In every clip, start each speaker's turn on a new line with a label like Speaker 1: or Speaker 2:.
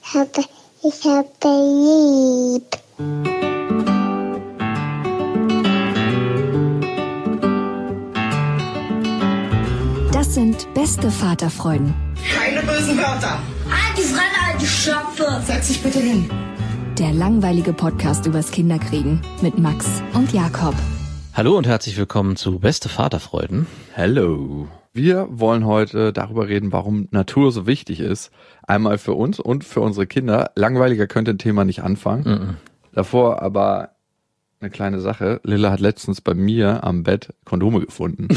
Speaker 1: Ich habe lieb.
Speaker 2: Das sind beste Vaterfreuden.
Speaker 3: Keine bösen Wörter.
Speaker 1: Alte Fremde, alte Schöpfe.
Speaker 3: Setz dich bitte hin.
Speaker 2: Der langweilige Podcast übers Kinderkriegen mit Max und Jakob.
Speaker 4: Hallo und herzlich willkommen zu Beste Vaterfreuden.
Speaker 5: Hello. Wir wollen heute darüber reden, warum Natur so wichtig ist. Einmal für uns und für unsere Kinder. Langweiliger könnte ein Thema nicht anfangen. Davor aber eine kleine Sache. Lilla hat letztens bei mir am Bett Kondome gefunden.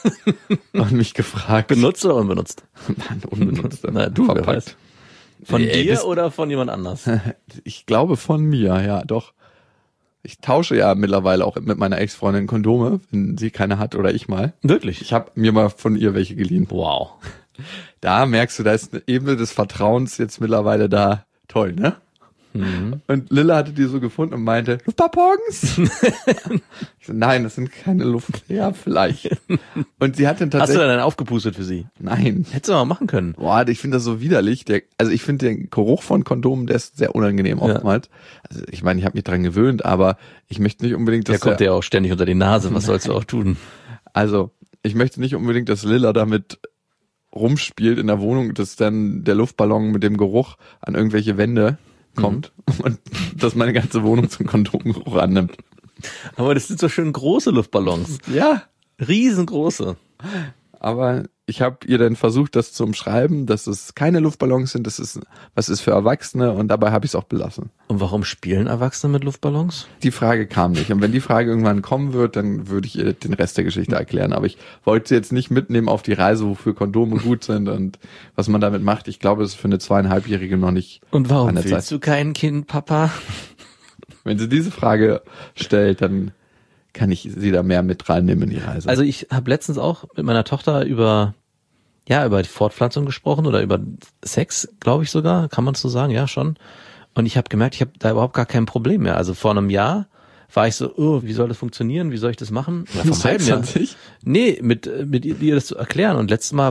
Speaker 5: Und mich gefragt.
Speaker 4: Benutzt oder unbenutzt?
Speaker 5: Nein, unbenutzt.
Speaker 4: Na, du, wer weiß. Von
Speaker 5: Ey,
Speaker 4: dir oder von jemand anders?
Speaker 5: Ich glaube von mir, ja, doch. Ich tausche ja mittlerweile auch mit meiner Ex-Freundin Kondome, wenn sie keine hat oder ich mal.
Speaker 4: Wirklich?
Speaker 5: Ich habe mir mal von ihr welche geliehen.
Speaker 4: Wow.
Speaker 5: Da merkst du, da ist eine Ebene des Vertrauens jetzt mittlerweile da. Toll, ne?
Speaker 4: Mhm.
Speaker 5: Und Lilla hatte die so gefunden und meinte, Luftballons? Ich so, nein, das sind keine Luft. Ja, vielleicht. Und sie hatte
Speaker 4: Hast du
Speaker 5: tatsächlich...
Speaker 4: dann einen aufgepustet für sie?
Speaker 5: Nein.
Speaker 4: Hättest du mal machen können.
Speaker 5: Boah, ich finde das so widerlich. Also ich finde den Geruch von Kondomen, der ist sehr unangenehm oftmals. Also ich meine, ich habe mich dran gewöhnt, aber ich möchte nicht unbedingt, dass
Speaker 4: Der kommt dir auch ständig unter die Nase. Was sollst du auch tun?
Speaker 5: Also ich möchte nicht unbedingt, dass Lilla damit rumspielt in der Wohnung, dass dann der Luftballon mit dem Geruch an irgendwelche Wände kommt und dass meine ganze Wohnung zum Kondomgeruch annimmt.
Speaker 4: Aber das sind so schön große Luftballons.
Speaker 5: Ja,
Speaker 4: Riesengroße.
Speaker 5: aber ich habe ihr dann versucht, das zu umschreiben, dass es keine Luftballons sind, das ist was ist für Erwachsene und dabei habe ich es auch belassen.
Speaker 4: Und warum spielen Erwachsene mit Luftballons?
Speaker 5: Die Frage kam nicht und wenn die Frage irgendwann kommen wird, dann würde ich ihr den Rest der Geschichte erklären, aber ich wollte sie jetzt nicht mitnehmen auf die Reise, wofür Kondome gut sind und was man damit macht. Ich glaube, das ist für eine 2,5-Jährige noch nicht
Speaker 4: Und warum
Speaker 5: an der
Speaker 4: willst
Speaker 5: Zeit.
Speaker 4: du kein Kind, Papa?
Speaker 5: Wenn sie diese Frage stellt, dann kann ich sie da mehr mit reinnehmen in die Reise.
Speaker 4: Also ich habe letztens auch mit meiner Tochter über die Fortpflanzung gesprochen oder über Sex, glaube ich sogar, kann man so sagen, ja schon. Und ich habe gemerkt, ich habe da überhaupt gar kein Problem mehr. Also vor einem Jahr war ich so, oh, wie soll das funktionieren? Wie soll ich das machen? Oder vor einem halben
Speaker 5: Sex
Speaker 4: Jahr.
Speaker 5: an sich?
Speaker 4: Nee, mit ihr das zu erklären. Und letztes Mal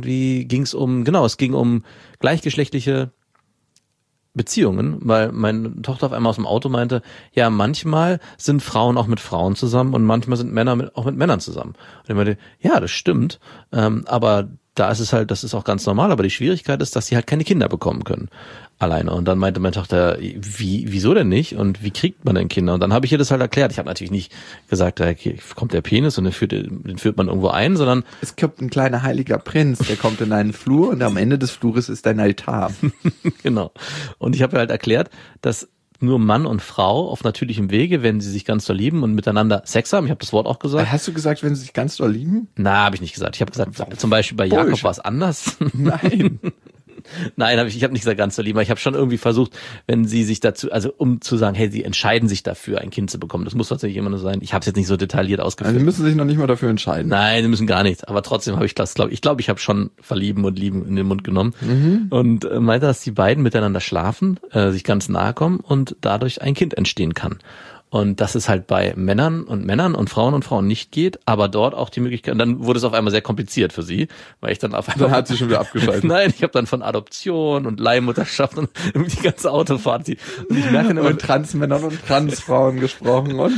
Speaker 4: es ging um gleichgeschlechtliche Beziehungen, weil meine Tochter auf einmal aus dem Auto meinte, ja, manchmal sind Frauen auch mit Frauen zusammen und manchmal sind Männer auch mit Männern zusammen. Und ich meinte, ja, das stimmt, aber da ist es halt, das ist auch ganz normal, aber die Schwierigkeit ist, dass sie halt keine Kinder bekommen können alleine. Und dann meinte meine Tochter, wieso denn nicht? Und wie kriegt man denn Kinder? Und dann habe ich ihr das halt erklärt. Ich habe natürlich nicht gesagt, okay, kommt der Penis und den führt man irgendwo ein, sondern
Speaker 5: Es kommt ein kleiner heiliger Prinz, der kommt in einen Flur und am Ende des Flures ist ein Altar.
Speaker 4: genau. Und ich habe ihr halt erklärt, dass nur Mann und Frau auf natürlichem Wege, wenn sie sich ganz doll lieben und miteinander Sex haben, ich habe das Wort auch gesagt.
Speaker 5: Hast du gesagt, wenn sie sich ganz doll lieben?
Speaker 4: Na, habe ich nicht gesagt. Ich habe gesagt, zum Beispiel bei Jakob war es anders.
Speaker 5: Nein.
Speaker 4: Nein, ich habe nicht gesagt ganz so lieb, aber ich habe schon irgendwie versucht, wenn sie sich dazu, also um zu sagen, hey, sie entscheiden sich dafür, ein Kind zu bekommen. Das muss tatsächlich immer nur sein. Ich habe es jetzt nicht so detailliert ausgeführt.
Speaker 5: Also sie müssen sich noch nicht mal dafür entscheiden.
Speaker 4: Nein, sie müssen gar nichts. Aber trotzdem habe ich das, ich glaube, ich habe schon verlieben und lieben in den Mund genommen. Und meinte, dass die beiden miteinander schlafen, sich ganz nahe kommen und dadurch ein Kind entstehen kann. Und dass es halt bei Männern und Frauen nicht geht, aber dort auch die Möglichkeit, und dann wurde es auf einmal sehr kompliziert für sie, weil ich dann auf einmal...
Speaker 5: Dann hat sie schon wieder abgeschaltet.
Speaker 4: Nein, ich habe dann von Adoption und Leihmutterschaft und die ganze Autofahrt. Und ich merke dann immer,
Speaker 5: Und Transmännern und Transfrauen gesprochen und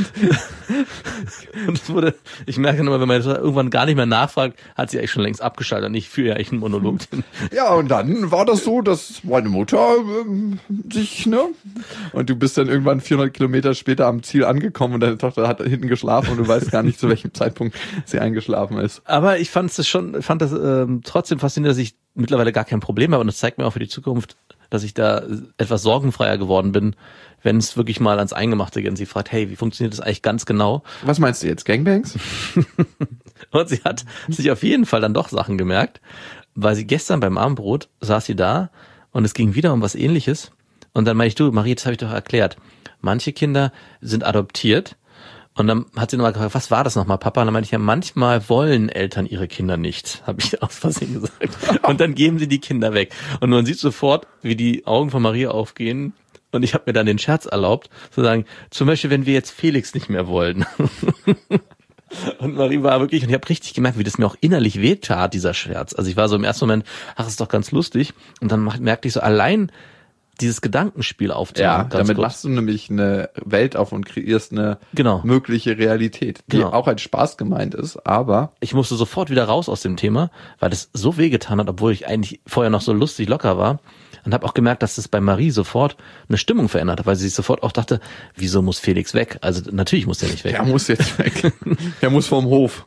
Speaker 4: ich merke dann immer, wenn man irgendwann gar nicht mehr nachfragt, hat sie eigentlich schon längst abgeschaltet und ich führe ja eigentlich einen Monolog.
Speaker 5: ja, und dann war das so, dass meine Mutter sich, ne? Und du bist dann irgendwann 400 Kilometer später am Ziel angekommen und deine Tochter hat hinten geschlafen und du weißt gar nicht, zu welchem Zeitpunkt sie eingeschlafen ist.
Speaker 4: Aber ich fand das trotzdem faszinierend, dass ich mittlerweile gar kein Problem habe und das zeigt mir auch für die Zukunft, dass ich da etwas sorgenfreier geworden bin, wenn es wirklich mal ans Eingemachte geht und sie fragt, hey, wie funktioniert das eigentlich ganz genau?
Speaker 5: Was meinst du jetzt, Gangbangs?
Speaker 4: Und sie hat sich auf jeden Fall dann doch Sachen gemerkt, weil sie gestern beim Abendbrot saß sie da und es ging wieder um was Ähnliches und dann meinte ich, du, Marie, das habe ich doch erklärt. Manche Kinder sind adoptiert und dann hat sie nochmal gefragt, was war das nochmal, Papa? Und dann meinte ich, ja, manchmal wollen Eltern ihre Kinder nicht, habe ich aus Versehen gesagt. Und dann geben sie die Kinder weg. Und man sieht sofort, wie die Augen von Maria aufgehen. Und ich habe mir dann den Scherz erlaubt, zu sagen, zum Beispiel, wenn wir jetzt Felix nicht mehr wollen. Und Marie war wirklich, und ich habe richtig gemerkt, wie das mir auch innerlich wehtat, dieser Scherz. Also ich war so im ersten Moment, ach, ist doch ganz lustig. Und dann merkte ich so, allein dieses Gedankenspiel aufzumachen.
Speaker 5: Ja,
Speaker 4: ganz
Speaker 5: damit
Speaker 4: kurz.
Speaker 5: machst du nämlich eine Welt auf und kreierst eine
Speaker 4: Genau.
Speaker 5: mögliche Realität, die
Speaker 4: Genau.
Speaker 5: auch als Spaß gemeint ist, aber
Speaker 4: Ich musste sofort wieder raus aus dem Thema, weil das so wehgetan hat, obwohl ich eigentlich vorher noch so lustig locker war. Und habe auch gemerkt, dass das bei Marie sofort eine Stimmung verändert hat, weil sie sich sofort auch dachte, wieso muss Felix weg? Also natürlich muss der nicht weg.
Speaker 5: der muss jetzt weg. Der muss vom Hof.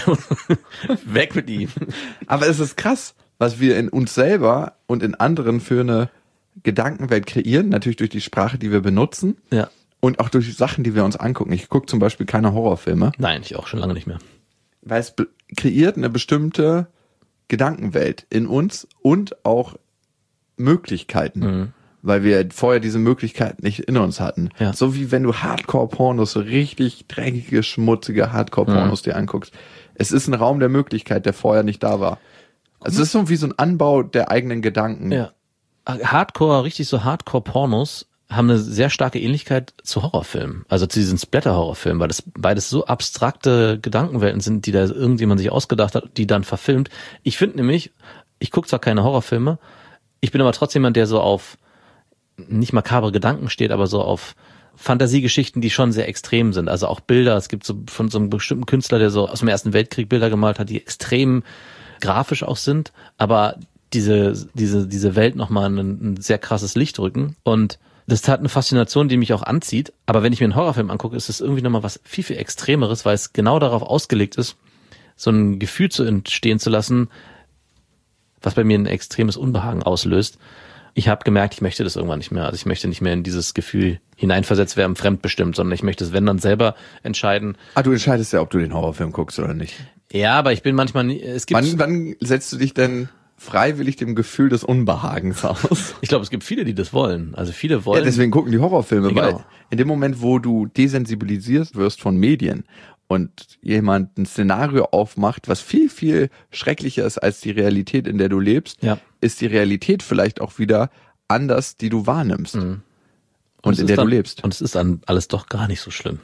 Speaker 4: Weg mit ihm.
Speaker 5: Aber es ist krass, was wir in uns selber und in anderen für eine Gedankenwelt kreieren, natürlich durch die Sprache, die wir benutzen
Speaker 4: Ja.
Speaker 5: und auch durch die Sachen, die wir uns angucken. Ich gucke zum Beispiel keine Horrorfilme,
Speaker 4: Nein, ich auch schon lange nicht mehr.
Speaker 5: weil es kreiert eine bestimmte Gedankenwelt in uns und auch Möglichkeiten, weil wir vorher diese Möglichkeiten nicht in uns hatten.
Speaker 4: Ja.
Speaker 5: So wie wenn du Hardcore-Pornos, so richtig dreckige, schmutzige Hardcore-Pornos dir anguckst. Es ist ein Raum der Möglichkeit, der vorher nicht da war. Also es ist so wie so ein Anbau der eigenen Gedanken.
Speaker 4: Ja. Hardcore, richtig so Hardcore-Pornos haben eine sehr starke Ähnlichkeit zu Horrorfilmen, also zu diesen Splatter-Horrorfilmen, weil das beides so abstrakte Gedankenwelten sind, die da irgendjemand sich ausgedacht hat, die dann verfilmt. Ich finde nämlich, ich gucke zwar keine Horrorfilme, ich bin aber trotzdem jemand, der so auf nicht makabre Gedanken steht, aber so auf Fantasiegeschichten, die schon sehr extrem sind. Also auch Bilder, es gibt so von so einem bestimmten Künstler, der so aus dem Ersten Weltkrieg Bilder gemalt hat, die extrem grafisch auch sind, aber diese Welt nochmal ein sehr krasses Licht rücken. Und das hat eine Faszination, die mich auch anzieht. Aber wenn ich mir einen Horrorfilm angucke, ist es irgendwie nochmal was viel, viel Extremeres, weil es genau darauf ausgelegt ist, so ein Gefühl zu entstehen zu lassen, was bei mir ein extremes Unbehagen auslöst. Ich habe gemerkt, ich möchte das irgendwann nicht mehr. Also ich möchte nicht mehr in dieses Gefühl hineinversetzt werden, fremdbestimmt, sondern ich möchte es, wenn dann selber entscheiden.
Speaker 5: Ah, du entscheidest ja, ob du den Horrorfilm guckst oder nicht.
Speaker 4: Ja, aber ich bin manchmal, es gibt,
Speaker 5: Wann setzt du dich denn freiwillig dem Gefühl des Unbehagens aus?
Speaker 4: ich glaube, es gibt viele, die das wollen. Also viele wollen.
Speaker 5: Ja, deswegen gucken die Horrorfilme,
Speaker 4: Ja, genau.
Speaker 5: weil in dem Moment, wo du desensibilisiert wirst von Medien und jemand ein Szenario aufmacht, was viel, viel schrecklicher ist als die Realität, in der du lebst,
Speaker 4: Ja.
Speaker 5: ist die Realität vielleicht auch wieder anders, die du wahrnimmst und
Speaker 4: es
Speaker 5: in
Speaker 4: ist
Speaker 5: der
Speaker 4: dann,
Speaker 5: du lebst.
Speaker 4: Und es ist dann alles doch gar nicht so schlimm.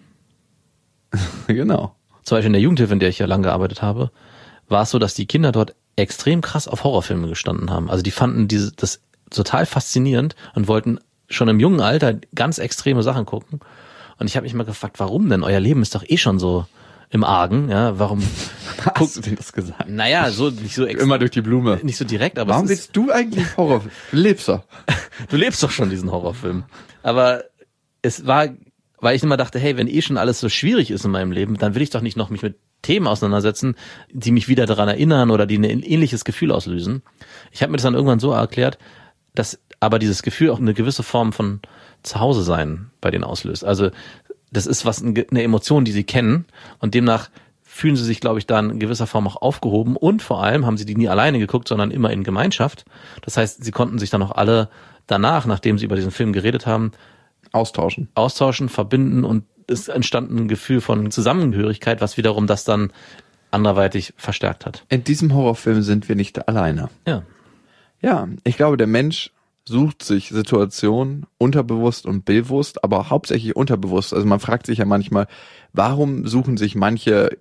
Speaker 5: Genau.
Speaker 4: Zum Beispiel in der Jugendhilfe, in der ich ja lange gearbeitet habe, war es so, dass die Kinder dort extrem krass auf Horrorfilme gestanden haben. Also die fanden das total faszinierend und wollten schon im jungen Alter ganz extreme Sachen gucken. Und ich habe mich mal gefragt, warum denn? Euer Leben ist doch eh schon so im Argen. Ja, warum?
Speaker 5: Hast du denn das gesagt?
Speaker 4: Naja, so nicht so
Speaker 5: Immer durch die Blume.
Speaker 4: nicht so direkt, aber
Speaker 5: Warum
Speaker 4: es ist,
Speaker 5: willst du eigentlich Horror? Du lebst doch.
Speaker 4: du lebst doch schon diesen Horrorfilm. Aber es war, weil ich immer dachte, hey, wenn eh schon alles so schwierig ist in meinem Leben, dann will ich doch nicht noch mich mit Themen auseinandersetzen, die mich wieder daran erinnern oder die ein ähnliches Gefühl auslösen. Ich habe mir das dann irgendwann so erklärt, dass aber dieses Gefühl auch eine gewisse Form von Zuhause sein bei denen auslöst. Also das ist eine Emotion, die sie kennen und demnach fühlen sie sich, glaube ich, da in gewisser Form auch aufgehoben und vor allem haben sie die nie alleine geguckt, sondern immer in Gemeinschaft. Das heißt, sie konnten sich dann auch alle danach, nachdem sie über diesen Film geredet haben, austauschen, verbinden und es entstand ein Gefühl von Zusammengehörigkeit, was wiederum das dann anderweitig verstärkt hat.
Speaker 5: In diesem Horrorfilm sind wir nicht alleine.
Speaker 4: Ja.
Speaker 5: Ja, ich glaube, der Mensch sucht sich Situationen unterbewusst und bewusst, aber hauptsächlich unterbewusst. Also man fragt sich ja manchmal, warum suchen sich manche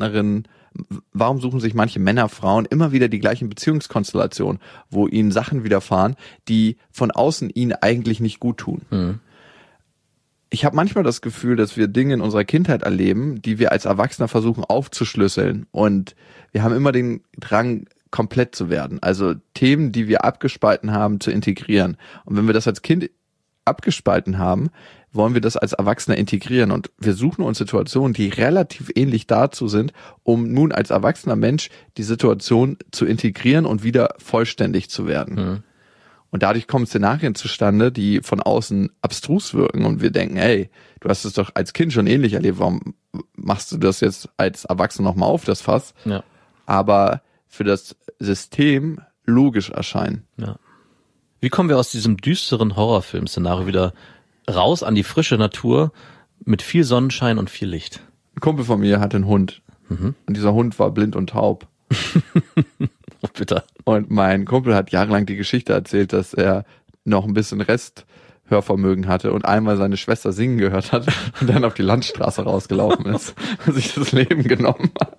Speaker 5: Männer, Frauen immer wieder die gleichen Beziehungskonstellationen, wo ihnen Sachen widerfahren, die von außen ihnen eigentlich nicht gut tun.
Speaker 4: Mhm.
Speaker 5: Ich habe manchmal das Gefühl, dass wir Dinge in unserer Kindheit erleben, die wir als Erwachsener versuchen aufzuschlüsseln. Und wir haben immer den Drang, komplett zu werden. Also Themen, die wir abgespalten haben, zu integrieren. Und wenn wir das als Kind abgespalten haben, wollen wir das als Erwachsener integrieren. Und wir suchen uns Situationen, die relativ ähnlich dazu sind, um nun als erwachsener Mensch die Situation zu integrieren und wieder vollständig zu werden.
Speaker 4: Mhm.
Speaker 5: Und dadurch kommen Szenarien zustande, die von außen abstrus wirken und wir denken, hey, du hast es doch als Kind schon ähnlich erlebt, warum machst du das jetzt als Erwachsener nochmal auf, das Fass?
Speaker 4: Ja.
Speaker 5: Aber für das System logisch erscheinen.
Speaker 4: Ja. Wie kommen wir aus diesem düsteren Horrorfilm-Szenario wieder raus an die frische Natur mit viel Sonnenschein und viel Licht?
Speaker 5: Ein Kumpel von mir hatte einen Hund und dieser Hund war blind und taub.
Speaker 4: Oh, bitte.
Speaker 5: Und mein Kumpel hat jahrelang die Geschichte erzählt, dass er noch ein bisschen Resthörvermögen hatte und einmal seine Schwester singen gehört hat und dann auf die Landstraße rausgelaufen ist und sich das Leben genommen hat.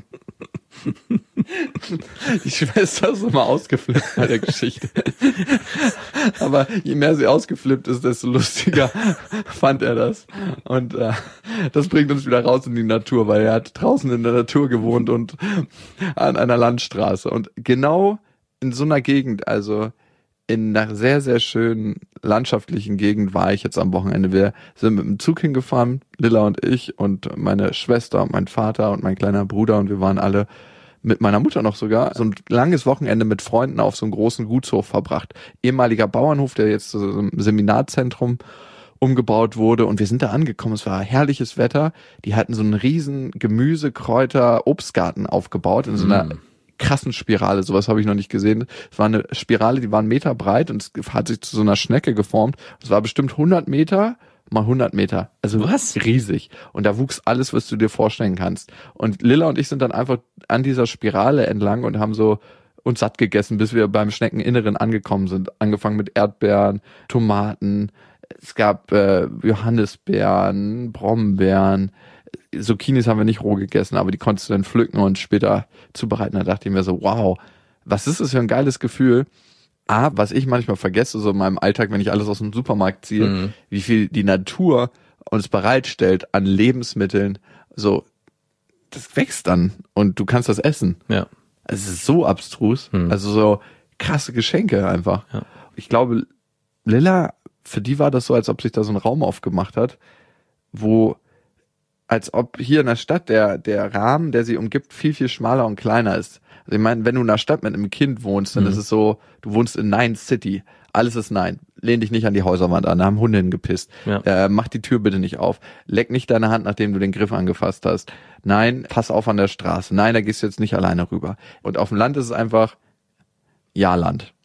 Speaker 5: Die Schwester ist immer ausgeflippt bei der Geschichte. Aber je mehr sie ausgeflippt ist, desto lustiger fand er das. Und das bringt uns wieder raus in die Natur, weil er hat draußen in der Natur gewohnt und an einer Landstraße. Und genau in so einer Gegend, also in einer sehr, sehr schönen landschaftlichen Gegend war ich jetzt am Wochenende. Wir sind mit dem Zug hingefahren, Lilla und ich und meine Schwester und mein Vater und mein kleiner Bruder, und wir waren alle mit meiner Mutter noch sogar so ein langes Wochenende mit Freunden auf so einem großen Gutshof verbracht. Ehemaliger Bauernhof, der jetzt zu so einem Seminarzentrum umgebaut wurde, und wir sind da angekommen. Es war herrliches Wetter. Die hatten so einen riesen Gemüse-, Kräuter-, Obstgarten aufgebaut in so einer krassen Spirale. Sowas habe ich noch nicht gesehen. Es war eine Spirale, die war 1 Meter breit und es hat sich zu so einer Schnecke geformt. Es war bestimmt 100 Meter mal 100 Meter. Also was? Riesig. Und da wuchs alles, was du dir vorstellen kannst. Und Lilla und ich sind dann einfach an dieser Spirale entlang und haben so uns satt gegessen, bis wir beim Schneckeninneren angekommen sind. Angefangen mit Erdbeeren, Tomaten, es gab Johannisbeeren, Brombeeren, Zucchinis haben wir nicht roh gegessen, aber die konntest du dann pflücken und später zubereiten. Da dachte ich mir so, wow, was ist das für ein geiles Gefühl? Was ich manchmal vergesse, so in meinem Alltag, wenn ich alles aus dem Supermarkt ziehe, wie viel die Natur uns bereitstellt an Lebensmitteln, so, das wächst dann und du kannst das essen.
Speaker 4: Ja.
Speaker 5: Es ist so abstrus, also so krasse Geschenke einfach. Ja. Ich glaube, Lilla, für die war das so, als ob sich da so ein Raum aufgemacht hat, wo, als ob hier in der Stadt der Rahmen, der sie umgibt, viel, viel schmaler und kleiner ist. Also ich meine, wenn du in einer Stadt mit einem Kind wohnst, dann ist es so, du wohnst in Nein City. Alles ist Nein. Lehn dich nicht an die Häuserwand an, da haben Hunde hingepisst. Ja. Mach die Tür bitte nicht auf. Leck nicht deine Hand, nachdem du den Griff angefasst hast. Nein, pass auf an der Straße. Nein, da gehst du jetzt nicht alleine rüber. Und auf dem Land ist es einfach Ja-Land.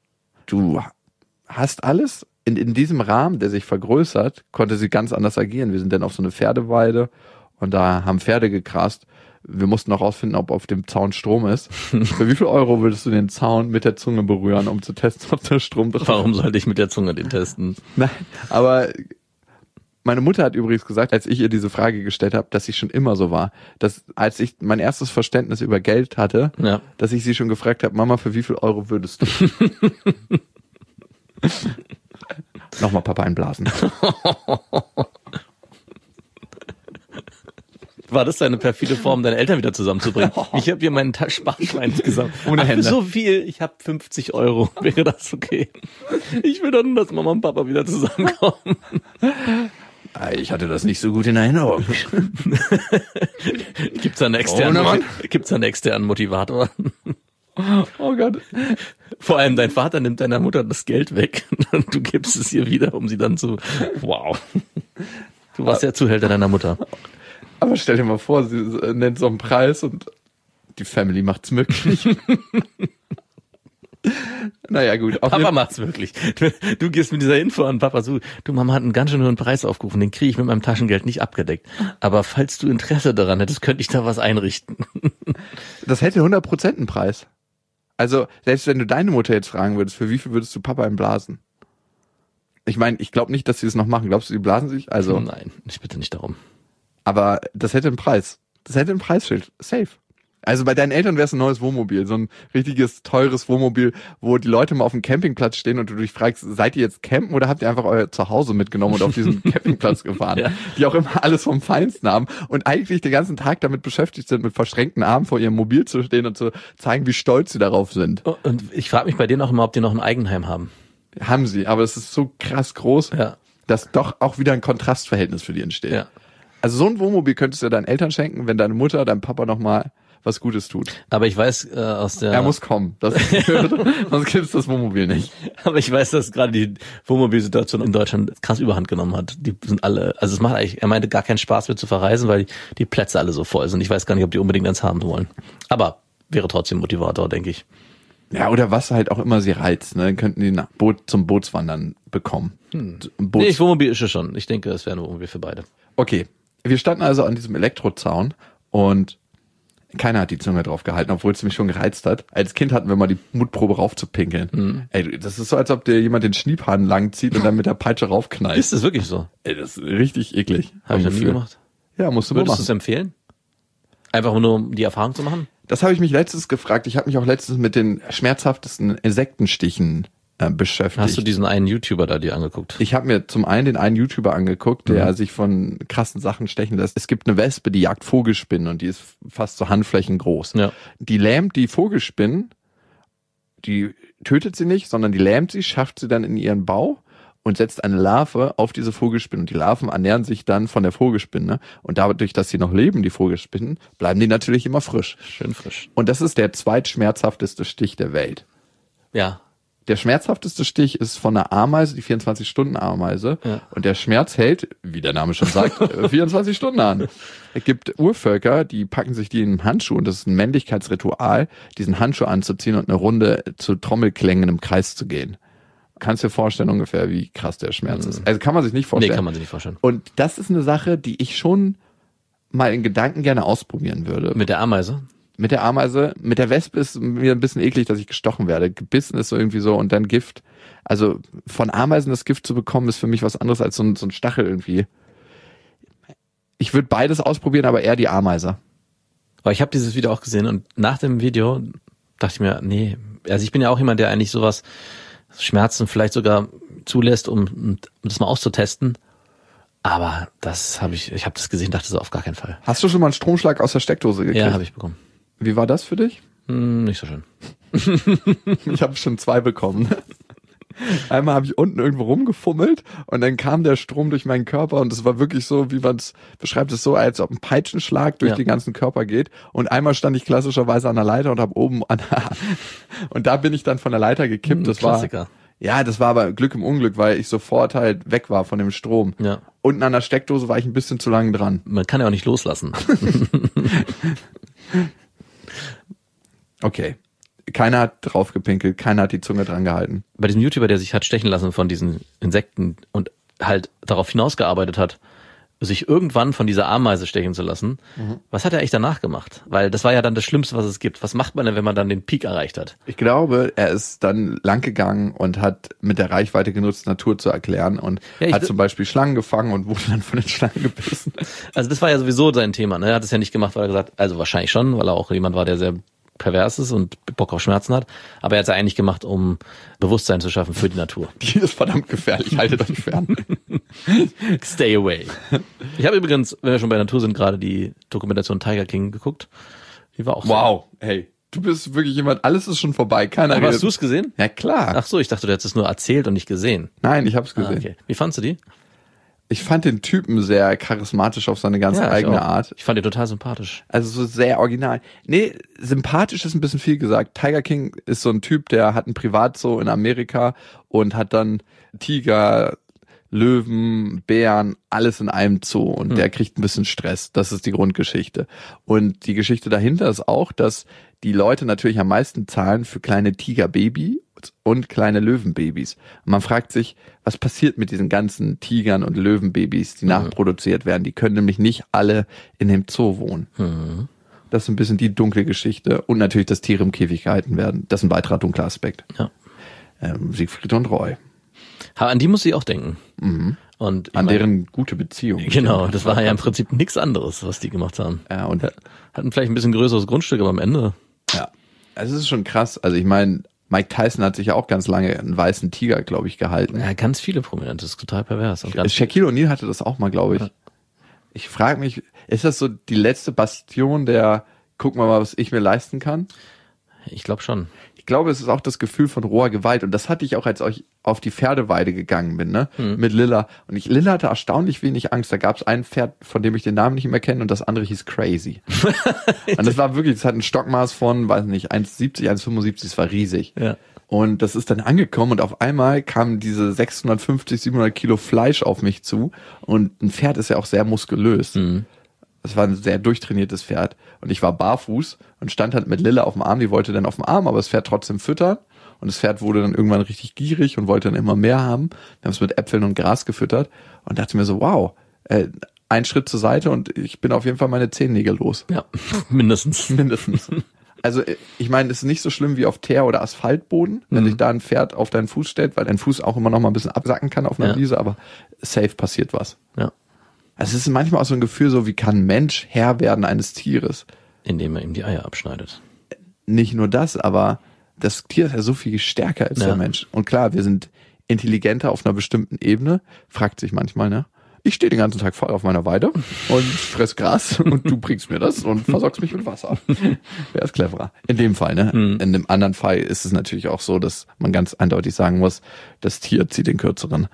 Speaker 5: Du hast alles. In diesem Rahmen, der sich vergrößert, konnte sie ganz anders agieren. Wir sind dann auf so eine Pferdeweide und da haben Pferde gegrast. Wir mussten noch rausfinden, ob auf dem Zaun Strom ist. Für wie viel Euro würdest du den Zaun mit der Zunge berühren, um zu testen, ob der Strom drauf ist?
Speaker 4: Warum sollte ich mit der Zunge den testen?
Speaker 5: Nein, aber meine Mutter hat übrigens gesagt, als ich ihr diese Frage gestellt habe, dass sie schon immer so war. Dass, als ich mein erstes Verständnis über Geld hatte, dass ich sie schon gefragt habe, Mama, für wie viel Euro würdest du? Nochmal Papa einblasen.
Speaker 4: War das deine perfide Form, deine Eltern wieder zusammenzubringen? Ich habe hier meinen Sparschwein gesammelt.
Speaker 5: Ohne Hände.
Speaker 4: So viel, ich habe 50 Euro. Wäre das okay? Ich will doch nur, dass Mama und Papa wieder zusammenkommen.
Speaker 5: Ich hatte das nicht so gut in Erinnerung.
Speaker 4: Gibt's da einen externen Motivator?
Speaker 5: Oh Gott.
Speaker 4: Vor allem dein Vater nimmt deiner Mutter das Geld weg und du gibst es ihr wieder, um sie dann zu... Wow. Du warst der Zuhälter deiner Mutter.
Speaker 5: Aber stell dir mal vor, sie nennt so einen Preis und die Family macht's möglich. Naja, gut.
Speaker 4: Papa macht's wirklich. Du gehst mit dieser Info an Papa zu. Du, Mama hat einen ganz schön hohen Preis aufgerufen, den kriege ich mit meinem Taschengeld nicht abgedeckt. Aber falls du Interesse daran hättest, könnte ich da was einrichten.
Speaker 5: Das hätte 100% einen Preis. Also, selbst wenn du deine Mutter jetzt fragen würdest, für wie viel würdest du Papa einblasen? Ich meine, ich glaube nicht, dass sie das noch machen. Glaubst du, die blasen sich? Also
Speaker 4: nein, ich bitte nicht darum.
Speaker 5: Aber das hätte einen Preis. Das hätte ein Preisschild. Safe. Also bei deinen Eltern wäre es ein neues Wohnmobil. So ein richtiges, teures Wohnmobil, wo die Leute mal auf dem Campingplatz stehen und du dich fragst, seid ihr jetzt campen oder habt ihr einfach euer Zuhause mitgenommen und auf diesen Campingplatz gefahren? Ja. Die auch immer alles vom Feinsten haben und eigentlich den ganzen Tag damit beschäftigt sind, mit verschränkten Armen vor ihrem Mobil zu stehen und zu zeigen, wie stolz sie darauf sind.
Speaker 4: Und ich frage mich bei denen auch immer, ob die noch ein Eigenheim haben.
Speaker 5: Haben sie, aber es ist so krass groß, dass doch auch wieder ein Kontrastverhältnis für die entsteht. Ja. Also so ein Wohnmobil könntest du deinen Eltern schenken, wenn deine Mutter, dein Papa nochmal was Gutes tut.
Speaker 4: Aber ich weiß aus der...
Speaker 5: Er muss kommen. Sonst gibt's das Wohnmobil nicht.
Speaker 4: Aber ich weiß, dass gerade die Wohnmobilsituation in Deutschland krass überhand genommen hat. Die sind alle... Also es macht eigentlich... Er meinte gar keinen Spaß mehr zu verreisen, weil die Plätze alle so voll sind. Ich weiß gar nicht, ob die unbedingt eins haben wollen. Aber wäre trotzdem Motivator, denke ich.
Speaker 5: Ja, oder was halt auch immer sie reizt. Ne? Dann könnten die zum Bootswandern bekommen.
Speaker 4: Nee, Wohnmobil ist es schon. Ich denke, es wäre ein Wohnmobil für beide.
Speaker 5: Okay. Wir standen also an diesem Elektrozaun und keiner hat die Zunge drauf gehalten, obwohl es mich schon gereizt hat. Als Kind hatten wir mal die Mutprobe raufzupinkeln. Ey, das ist so, als ob dir jemand den Schniebhahn langzieht und dann mit der Peitsche raufknallt.
Speaker 4: Ist das wirklich so?
Speaker 5: Ey, das ist richtig eklig.
Speaker 4: Habe ich noch nie gemacht.
Speaker 5: Ja, musst du mal machen.
Speaker 4: Würdest du es empfehlen? Einfach nur, um die Erfahrung zu machen?
Speaker 5: Das habe ich mich letztens gefragt. Ich habe mich auch letztens mit den schmerzhaftesten Insektenstichen beschäftigt.
Speaker 4: Hast du diesen einen YouTuber da dir angeguckt?
Speaker 5: Ich habe mir zum einen den einen YouTuber angeguckt, der sich von krassen Sachen stechen lässt. Es gibt eine Wespe, die jagt Vogelspinnen und die ist fast so Handflächen groß.
Speaker 4: Ja.
Speaker 5: Die lähmt die Vogelspinnen, die tötet sie nicht, sondern die lähmt sie, schafft sie dann in ihren Bau und setzt eine Larve auf diese Vogelspinne. Und die Larven ernähren sich dann von der Vogelspinne. Und dadurch, dass sie noch leben, die Vogelspinnen, bleiben die natürlich immer frisch.
Speaker 4: Schön frisch.
Speaker 5: Und das ist der zweitschmerzhafteste Stich der Welt.
Speaker 4: Ja.
Speaker 5: Der schmerzhafteste Stich ist von einer Ameise, die 24-Stunden-Ameise.
Speaker 4: Ja.
Speaker 5: Und der Schmerz hält, wie der Name schon sagt, 24 Stunden an. Es gibt Urvölker, die packen sich die in einen Handschuh, und das ist ein Männlichkeitsritual, diesen Handschuh anzuziehen und eine Runde zu Trommelklängen im Kreis zu gehen. Kannst dir vorstellen ungefähr, wie krass der Schmerz ist. Also kann man sich nicht vorstellen.
Speaker 4: Nee, kann man sich nicht vorstellen.
Speaker 5: Und das ist eine Sache, die ich schon mal in Gedanken gerne ausprobieren würde.
Speaker 4: Mit der Ameise?
Speaker 5: Mit der Ameise, mit der Wespe ist mir ein bisschen eklig, dass ich gestochen werde. Gebissen ist so irgendwie so und dann Gift. Also von Ameisen das Gift zu bekommen, ist für mich was anderes als so ein Stachel irgendwie. Ich würde beides ausprobieren, aber eher die Ameise.
Speaker 4: Aber ich habe dieses Video auch gesehen und nach dem Video dachte ich mir, nee, also ich bin ja auch jemand, der eigentlich sowas, Schmerzen vielleicht sogar zulässt, um das mal auszutesten. Aber das habe ich habe das gesehen, dachte so, auf gar keinen Fall.
Speaker 5: Hast du schon mal einen Stromschlag aus der Steckdose gekriegt?
Speaker 4: Ja, habe ich bekommen.
Speaker 5: Wie war das für dich?
Speaker 4: Nicht so schön.
Speaker 5: Ich habe schon 2 bekommen. Einmal habe ich unten irgendwo rumgefummelt und dann kam der Strom durch meinen Körper und es war wirklich so, wie man es beschreibt, es so, als ob ein Peitschenschlag durch den ganzen Körper geht. Und einmal stand ich klassischerweise an der Leiter und habe oben und da bin ich dann von der Leiter gekippt. Das
Speaker 4: Klassiker.
Speaker 5: das war aber Glück im Unglück, weil ich sofort halt weg war von dem Strom.
Speaker 4: Ja.
Speaker 5: Unten an der Steckdose war ich ein bisschen zu lange dran.
Speaker 4: Man kann ja auch nicht loslassen.
Speaker 5: Okay. Keiner hat drauf gepinkelt, keiner hat die Zunge dran gehalten.
Speaker 4: Bei diesem YouTuber, der sich hat stechen lassen von diesen Insekten und halt darauf hinausgearbeitet hat, sich irgendwann von dieser Ameise stechen zu lassen, was hat er eigentlich danach gemacht? Weil das war ja dann das Schlimmste, was es gibt. Was macht man denn, wenn man dann den Peak erreicht hat?
Speaker 5: Ich glaube, er ist dann lang gegangen und hat mit der Reichweite genutzt, Natur zu erklären und hat zum Beispiel Schlangen gefangen und wurde dann von den Schlangen gebissen.
Speaker 4: Also das war ja sowieso sein Thema. Ne? Er hat es ja nicht gemacht, weil er gesagt, also wahrscheinlich schon, weil er auch jemand war, der sehr pervers ist und Bock auf Schmerzen hat. Aber er hat es ja eigentlich gemacht, um Bewusstsein zu schaffen für die Natur.
Speaker 5: Die ist verdammt gefährlich, haltet euch fern.
Speaker 4: Stay away. Ich habe übrigens, wenn wir schon bei Natur sind, gerade die Dokumentation Tiger King geguckt. Die war auch
Speaker 5: Wow, hey, du bist wirklich jemand, alles ist schon vorbei, keiner
Speaker 4: Aber hast
Speaker 5: redet.
Speaker 4: du es gesehen?
Speaker 5: Ja, klar.
Speaker 4: Ach so, ich dachte, du hättest es nur erzählt und nicht gesehen.
Speaker 5: Nein, ich hab's gesehen.
Speaker 4: Okay. Wie fandst du die?
Speaker 5: Ich fand den Typen sehr charismatisch auf seine ganz eigene Art.
Speaker 4: Ich fand ihn total sympathisch.
Speaker 5: Also so sehr original. Nee, sympathisch ist ein bisschen viel gesagt. Tiger King ist so ein Typ, der hat ein Privatzoo in Amerika und hat dann Tiger, Löwen, Bären, alles in einem Zoo und der kriegt ein bisschen Stress. Das ist die Grundgeschichte. Und die Geschichte dahinter ist auch, dass die Leute natürlich am meisten zahlen für kleine Tigerbaby und kleine Löwenbabys. Und man fragt sich, was passiert mit diesen ganzen Tigern und Löwenbabys, die nachproduziert werden? Die können nämlich nicht alle in dem Zoo wohnen. Das ist ein bisschen die dunkle Geschichte. Und natürlich, dass Tiere im Käfig gehalten werden. Das ist ein weiterer dunkler Aspekt.
Speaker 4: Ja.
Speaker 5: Siegfried und Roy.
Speaker 4: An die muss ich auch denken. Und
Speaker 5: An deren gute Beziehung.
Speaker 4: Genau, das war ja im Prinzip nichts anderes, was die gemacht haben.
Speaker 5: Ja, und
Speaker 4: hatten vielleicht ein bisschen größeres Grundstück, aber am Ende.
Speaker 5: Ja, also es ist schon krass. Also ich meine, Mike Tyson hat sich ja auch ganz lange einen weißen Tiger, glaube ich, gehalten.
Speaker 4: Ja, ganz viele Prominente, das ist total pervers. Und ganz
Speaker 5: Shaquille O'Neal hatte das auch mal, glaube ich. Ja. Ich frage mich, ist das so die letzte Bastion der, guck mal, was ich mir leisten kann?
Speaker 4: Ich glaube schon.
Speaker 5: Ich glaube, es ist auch das Gefühl von roher Gewalt. Und das hatte ich auch, als ich auf die Pferdeweide gegangen bin, ne? Mit Lilla. Und Lilla hatte erstaunlich wenig Angst. Da gab es ein Pferd, von dem ich den Namen nicht mehr kenne, und das andere hieß Crazy. Und das war wirklich, das hat ein Stockmaß von, weiß nicht, 1,70, 1,75, das war riesig.
Speaker 4: Ja.
Speaker 5: Und das ist dann angekommen und auf einmal kamen diese 650, 700 Kilo Fleisch auf mich zu. Und ein Pferd ist ja auch sehr muskulös. Das war ein sehr durchtrainiertes Pferd. Und ich war barfuß und stand halt mit Lilla auf dem Arm. Die wollte dann auf dem Arm, aber das Pferd trotzdem füttern. Und das Pferd wurde dann irgendwann richtig gierig und wollte dann immer mehr haben. Wir haben es mit Äpfeln und Gras gefüttert und dachte mir so, wow, ein Schritt zur Seite und ich bin auf jeden Fall meine Zehennägel los.
Speaker 4: Ja, mindestens.
Speaker 5: Also ich meine, es ist nicht so schlimm wie auf Teer- oder Asphaltboden, wenn sich da ein Pferd auf deinen Fuß stellt, weil dein Fuß auch immer noch mal ein bisschen absacken kann auf einer Wiese, aber safe passiert was.
Speaker 4: Ja.
Speaker 5: Also es ist manchmal auch so ein Gefühl so, wie kann ein Mensch Herr werden eines Tieres?
Speaker 4: Indem er ihm die Eier abschneidet.
Speaker 5: Nicht nur das, aber das Tier ist ja so viel stärker als der Mensch. Und klar, wir sind intelligenter auf einer bestimmten Ebene, fragt sich manchmal, ne? Ich stehe den ganzen Tag voll auf meiner Weide und fress Gras und du bringst mir das und versorgst mich mit Wasser. Wer ist cleverer? In dem Fall, ne? In dem anderen Fall ist es natürlich auch so, dass man ganz eindeutig sagen muss, das Tier zieht den Kürzeren.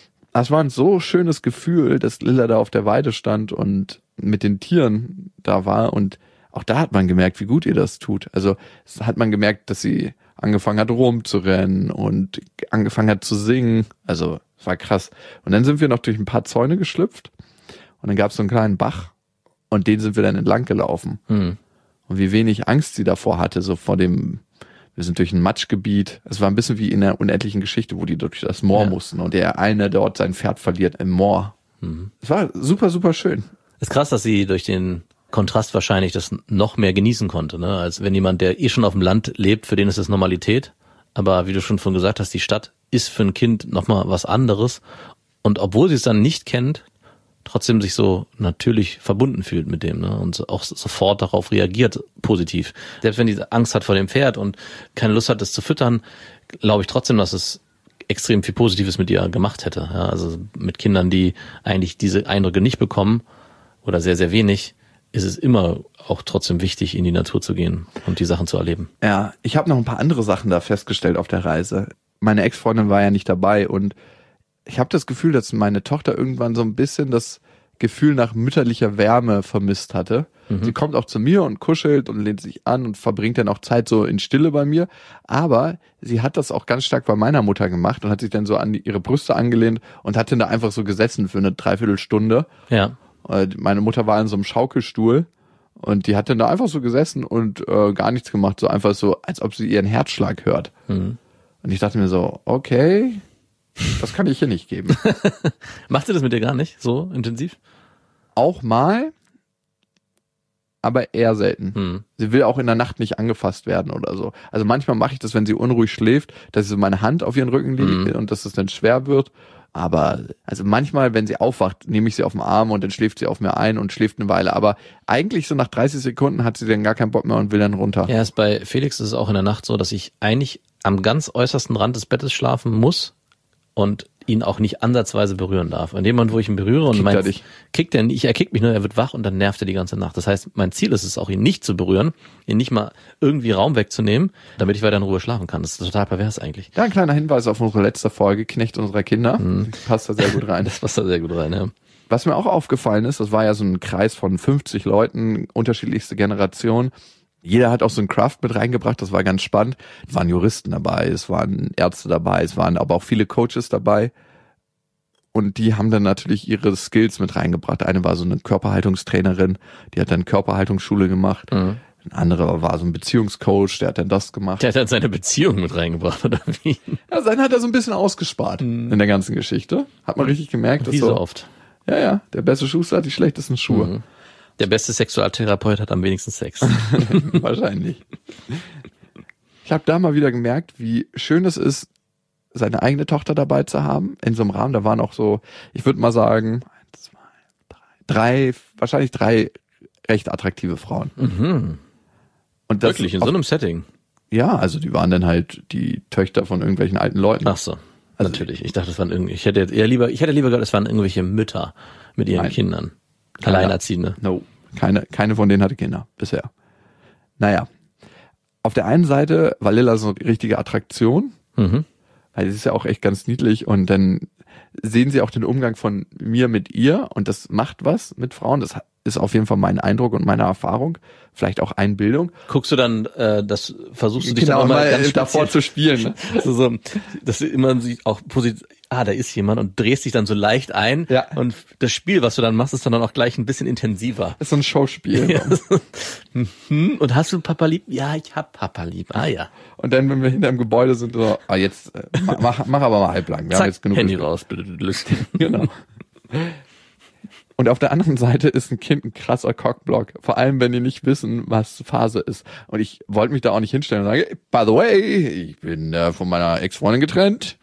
Speaker 5: Es war ein so schönes Gefühl, dass Lilla da auf der Weide stand und mit den Tieren da war und auch da hat man gemerkt, wie gut ihr das tut. Also hat man gemerkt, dass sie angefangen hat rumzurennen und angefangen hat zu singen. Also es war krass. Und dann sind wir noch durch ein paar Zäune geschlüpft und dann gab es so einen kleinen Bach und den sind wir dann entlang gelaufen. Und wie wenig Angst sie davor hatte, so vor dem, wir sind durch ein Matschgebiet. Es war ein bisschen wie in der unendlichen Geschichte, wo die durch das Moor mussten und der eine dort sein Pferd verliert im Moor. Es war super, super schön.
Speaker 4: Ist krass, dass sie durch den Kontrast wahrscheinlich das noch mehr genießen konnte, ne? Als wenn jemand, der schon auf dem Land lebt, für den ist das Normalität. Aber wie du schon vorhin gesagt hast, die Stadt ist für ein Kind nochmal was anderes. Und obwohl sie es dann nicht kennt, trotzdem sich so natürlich verbunden fühlt mit dem, ne? Und auch sofort darauf reagiert positiv. Selbst wenn die Angst hat vor dem Pferd und keine Lust hat, es zu füttern, glaube ich trotzdem, dass es extrem viel Positives mit ihr gemacht hätte. Ja, also mit Kindern, die eigentlich diese Eindrücke nicht bekommen oder sehr, sehr wenig, ist es immer auch trotzdem wichtig, in die Natur zu gehen und die Sachen zu erleben.
Speaker 5: Ja, ich habe noch ein paar andere Sachen da festgestellt auf der Reise. Meine Ex-Freundin war ja nicht dabei und ich habe das Gefühl, dass meine Tochter irgendwann so ein bisschen das Gefühl nach mütterlicher Wärme vermisst hatte. Sie kommt auch zu mir und kuschelt und lehnt sich an und verbringt dann auch Zeit so in Stille bei mir. Aber sie hat das auch ganz stark bei meiner Mutter gemacht und hat sich dann so an ihre Brüste angelehnt und hat dann da einfach so gesessen für eine Dreiviertelstunde.
Speaker 4: Ja.
Speaker 5: Meine Mutter war in so einem Schaukelstuhl und die hat dann da einfach so gesessen und gar nichts gemacht, so einfach so, als ob sie ihren Herzschlag hört. Und ich dachte mir so, okay, das kann ich hier nicht geben.
Speaker 4: Macht sie das mit dir gar nicht so intensiv?
Speaker 5: Auch mal, aber eher selten. Sie will auch in der Nacht nicht angefasst werden oder so. Also manchmal mache ich das, wenn sie unruhig schläft, dass ich so meine Hand auf ihren Rücken lege und dass es dann schwer wird. Aber also manchmal, wenn sie aufwacht, nehme ich sie auf den Arm und dann schläft sie auf mir ein und schläft eine Weile. Aber eigentlich so nach 30 Sekunden hat sie dann gar keinen Bock mehr und will dann runter.
Speaker 4: Ja, bei Felix ist es auch in der Nacht so, dass ich eigentlich am ganz äußersten Rand des Bettes schlafen muss und ihn auch nicht ansatzweise berühren darf. In dem Moment, wo ich ihn berühre und er kickt mich nur, er wird wach und dann nervt er die ganze Nacht. Das heißt, mein Ziel ist es auch, ihn nicht zu berühren, ihn nicht mal irgendwie Raum wegzunehmen, damit ich weiter in Ruhe schlafen kann. Das ist total pervers eigentlich.
Speaker 5: Ja, ein kleiner Hinweis auf unsere letzte Folge, Knecht unserer Kinder. Passt da sehr gut rein.
Speaker 4: Das passt da sehr gut rein, ja.
Speaker 5: Was mir auch aufgefallen ist, das war ja so ein Kreis von 50 Leuten, unterschiedlichste Generationen. Jeder hat auch so ein Craft mit reingebracht, das war ganz spannend. Es waren Juristen dabei, es waren Ärzte dabei, es waren aber auch viele Coaches dabei. Und die haben dann natürlich ihre Skills mit reingebracht. Eine war so eine Körperhaltungstrainerin, die hat dann Körperhaltungsschule gemacht. Ein anderer war so ein Beziehungscoach, der hat dann das gemacht.
Speaker 4: Der hat dann seine Beziehung mit reingebracht, oder wie?
Speaker 5: Ja, seinen hat er so ein bisschen ausgespart in der ganzen Geschichte. Hat man richtig gemerkt. Dass
Speaker 4: Wie so oft.
Speaker 5: Ja, der beste Schuster hat die schlechtesten Schuhe.
Speaker 4: Der beste Sexualtherapeut hat am wenigsten Sex.
Speaker 5: Wahrscheinlich. Ich habe da mal wieder gemerkt, wie schön es ist, seine eigene Tochter dabei zu haben. In so einem Rahmen, da waren auch so, ich würde mal sagen, 1, 2, 3, wahrscheinlich 3 recht attraktive Frauen. Und das
Speaker 4: wirklich, in so einem Setting?
Speaker 5: Ja, also die waren dann halt die Töchter von irgendwelchen alten Leuten.
Speaker 4: Ach so, also natürlich. Ich dachte, das waren irgendwie, ich hätte lieber gehört, es waren irgendwelche Mütter mit ihren Kindern. Alleinerziehende.
Speaker 5: No, keine von denen hatte Kinder bisher. Naja, auf der einen Seite war Lilla so eine richtige Attraktion, weil sie ist ja auch echt ganz niedlich und dann sehen sie auch den Umgang von mir mit ihr und das macht was mit Frauen. Das ist auf jeden Fall mein Eindruck und meine Erfahrung, vielleicht auch Einbildung.
Speaker 4: Guckst du dann, versuchst du dich
Speaker 5: genau,
Speaker 4: dann auch mal ganz
Speaker 5: davor zu spielen, ne?
Speaker 4: so, dass du immer auch positiv, da ist jemand und drehst dich dann so leicht ein und das Spiel, was du dann machst, ist dann auch gleich ein bisschen intensiver.
Speaker 5: Das ist so ein Showspiel.
Speaker 4: Ja. Und hast du Papa lieb? Ja, ich hab Papa lieb. Ah ja.
Speaker 5: Und dann, wenn wir hinter dem Gebäude sind, so, jetzt mach aber mal halblang. Wir
Speaker 4: Zack,
Speaker 5: haben jetzt genug
Speaker 4: Handy
Speaker 5: gespielt.
Speaker 4: raus, bitte.
Speaker 5: Genau. Und auf der anderen Seite ist ein Kind ein krasser Cockblock. Vor allem, wenn die nicht wissen, was Phase ist. Und ich wollte mich da auch nicht hinstellen und sagen, by the way, ich bin von meiner Ex-Freundin getrennt.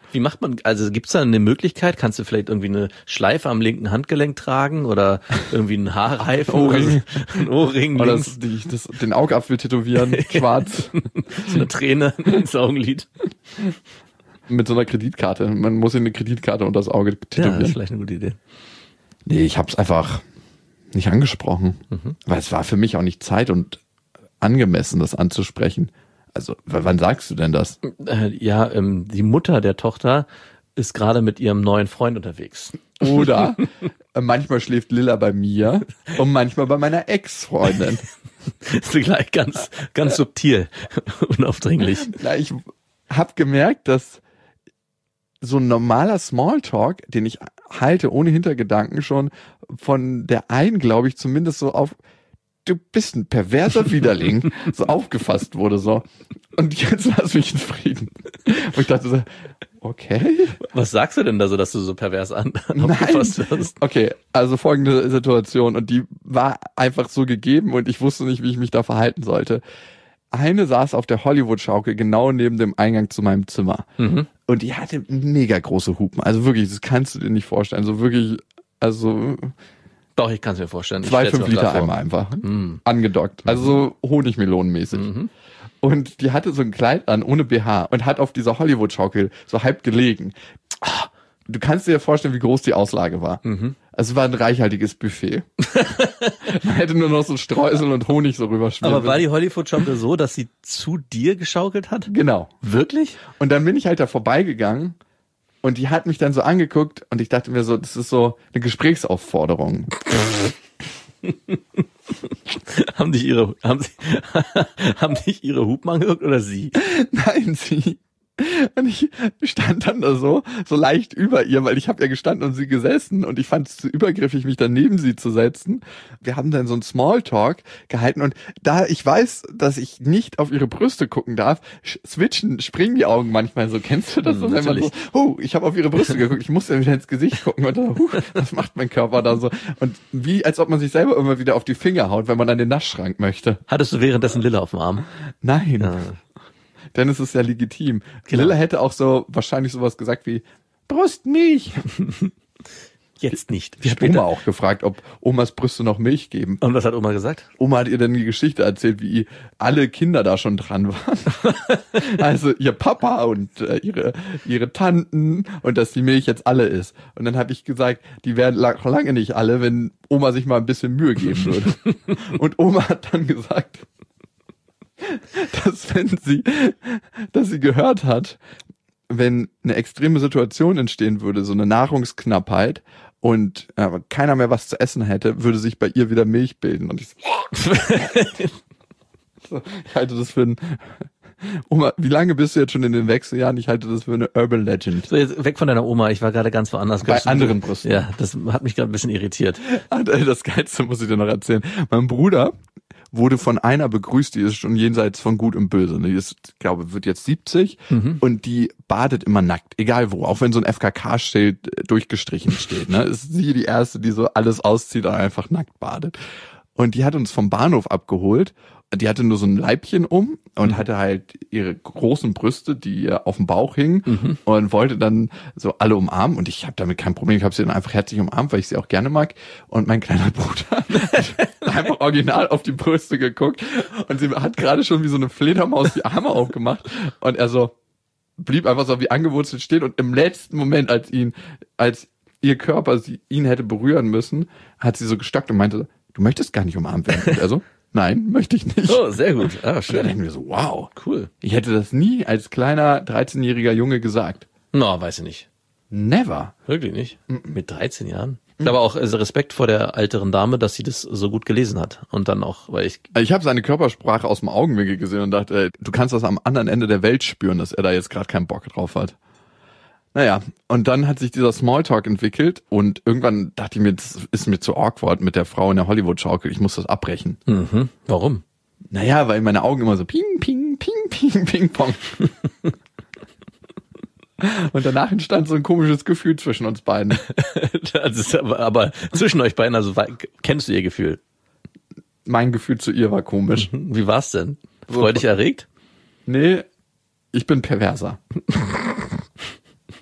Speaker 4: Wie macht man, also gibt's da eine Möglichkeit, kannst du vielleicht irgendwie eine Schleife am linken Handgelenk tragen oder irgendwie einen Haarreifen,
Speaker 5: Ohrring.
Speaker 4: Ein Ohrring
Speaker 5: Oder
Speaker 4: links,
Speaker 5: den Augapfel tätowieren, schwarz,
Speaker 4: so eine Träne ins Augenlid.
Speaker 5: mit so einer Kreditkarte. Man muss ihm eine Kreditkarte unter das Auge
Speaker 4: Ja, das
Speaker 5: tätowieren.
Speaker 4: ist vielleicht eine gute Idee.
Speaker 5: Nee, ich hab's einfach nicht angesprochen. Weil es war für mich auch nicht Zeit und angemessen, das anzusprechen. Also, wann sagst du denn das?
Speaker 4: Die Mutter der Tochter ist gerade mit ihrem neuen Freund unterwegs.
Speaker 5: Oder manchmal schläft Lilla bei mir und manchmal bei meiner Ex-Freundin.
Speaker 4: Das ist gleich ganz subtil, unaufdringlich.
Speaker 5: Na, ich hab gemerkt, dass so ein normaler Smalltalk, den ich halte ohne Hintergedanken, schon von der einen, glaube ich, zumindest so auf du bist ein perverser Widerling, so aufgefasst wurde so. Und jetzt lass mich in Frieden. Und ich dachte so, okay.
Speaker 4: Was sagst du denn da so, dass du so pervers aufgefasst wirst?
Speaker 5: Okay, also folgende Situation und die war einfach so gegeben und ich wusste nicht, wie ich mich da verhalten sollte. Eine saß auf der Hollywood-Schaukel genau neben dem Eingang zu meinem Zimmer. Und die hatte mega große Hupen. Also wirklich, das kannst du dir nicht vorstellen. So wirklich, also
Speaker 4: Doch, ich kann es mir vorstellen.
Speaker 5: 2 5-Liter-Eimer einfach angedockt. Also so Honigmelonenmäßig. Und die hatte so ein Kleid an, ohne BH und hat auf dieser Hollywood-Schaukel so halb gelegen. Du kannst dir vorstellen, wie groß die Auslage war. Also es war ein reichhaltiges Buffet. Man hätte nur noch so Streusel und Honig so rüberschmieren.
Speaker 4: Aber war die Hollywood-Schaukel so, dass sie zu dir geschaukelt hat?
Speaker 5: Genau.
Speaker 4: Wirklich?
Speaker 5: Und dann bin ich halt da vorbeigegangen und die hat mich dann so angeguckt und ich dachte mir so, das ist so eine Gesprächsaufforderung.
Speaker 4: Haben dich ihre Hupen angeguckt oder sie?
Speaker 5: Nein, sie. Und ich stand dann da so leicht über ihr, weil ich habe ja gestanden und sie gesessen und ich fand es zu übergriffig, mich dann neben sie zu setzen. Wir haben dann so einen Smalltalk gehalten und da ich weiß, dass ich nicht auf ihre Brüste gucken darf, springen die Augen manchmal so. Kennst du das? Wenn man so, ich habe auf ihre Brüste geguckt, ich muss ja wieder ins Gesicht gucken und dann, was macht mein Körper da so? Und wie, als ob man sich selber immer wieder auf die Finger haut, wenn man an den Naschschrank möchte.
Speaker 4: Hattest du währenddessen Lilla auf dem Arm?
Speaker 5: Nein.
Speaker 4: Ja.
Speaker 5: Dann ist es ja legitim.
Speaker 4: Genau.
Speaker 5: Lilla hätte auch so wahrscheinlich sowas gesagt wie Brustmilch.
Speaker 4: Jetzt nicht.
Speaker 5: Ich habe Oma auch gefragt, ob Omas Brüste noch Milch geben.
Speaker 4: Und was hat Oma gesagt?
Speaker 5: Oma hat ihr dann die Geschichte erzählt, wie alle Kinder da schon dran waren. Also ihr Papa und ihre Tanten und dass die Milch jetzt alle ist. Und dann habe ich gesagt, die werden lange nicht alle, wenn Oma sich mal ein bisschen Mühe geben würde. Und Oma hat dann gesagt, dass sie gehört hat, wenn eine extreme Situation entstehen würde, so eine Nahrungsknappheit und keiner mehr was zu essen hätte, würde sich bei ihr wieder Milch bilden. Und ich ich halte das für ein Oma, wie lange bist du jetzt schon in den Wechseljahren? Ich halte das für eine Urban Legend.
Speaker 4: So, jetzt weg von deiner Oma, ich war gerade ganz woanders.
Speaker 5: Bei anderen Brüsten.
Speaker 4: Ja, das hat mich gerade ein bisschen irritiert.
Speaker 5: Das Geilste muss ich dir noch erzählen. Mein Bruder wurde von einer begrüßt, die ist schon jenseits von Gut und Böse. Die ist, glaube, wird jetzt 70 und die badet immer nackt, egal wo, auch wenn so ein FKK-Schild durchgestrichen steht. Ne? Ist sie die Erste, die so alles auszieht und einfach nackt badet. Und die hat uns vom Bahnhof abgeholt. Die hatte nur so ein Leibchen um und hatte halt ihre großen Brüste, die ihr auf dem Bauch hingen und wollte dann so alle umarmen. Und ich habe damit kein Problem. Ich habe sie dann einfach herzlich umarmt, weil ich sie auch gerne mag. Und mein kleiner Bruder hat einfach original auf die Brüste geguckt und sie hat gerade schon wie so eine Fledermaus die Arme aufgemacht. Und er so blieb einfach so wie angewurzelt stehen. Und im letzten Moment, als ihr Körper ihn hätte berühren müssen, hat sie so gestockt und meinte, du möchtest gar nicht umarmt werden. Und er so, nein, möchte ich nicht.
Speaker 4: Oh, sehr gut. Ah,
Speaker 5: Und dann
Speaker 4: schön.
Speaker 5: denken wir so, wow.
Speaker 4: Cool.
Speaker 5: Ich hätte das nie als kleiner 13-jähriger Junge gesagt.
Speaker 4: No, weiß ich nicht.
Speaker 5: Never.
Speaker 4: Wirklich nicht. Mit 13 Jahren. Aber auch Respekt vor der älteren Dame, dass sie das so gut gelesen hat. Und dann auch, weil
Speaker 5: Ich habe seine Körpersprache aus dem Augenwinkel gesehen und dachte, ey, du kannst das am anderen Ende der Welt spüren, dass er da jetzt gerade keinen Bock drauf hat. Naja, und dann hat sich dieser Smalltalk entwickelt und irgendwann dachte ich mir, das ist mir zu awkward mit der Frau in der Hollywood-Schaukel, ich muss das abbrechen.
Speaker 4: Warum?
Speaker 5: Naja, weil meine Augen immer so ping, ping, ping, ping, ping, pong. Und danach entstand so ein komisches Gefühl zwischen uns beiden.
Speaker 4: Das ist aber zwischen euch beiden, also kennst du ihr Gefühl?
Speaker 5: Mein Gefühl zu ihr war komisch.
Speaker 4: Wie war's denn? Freudig erregt?
Speaker 5: Nee, ich bin perverser.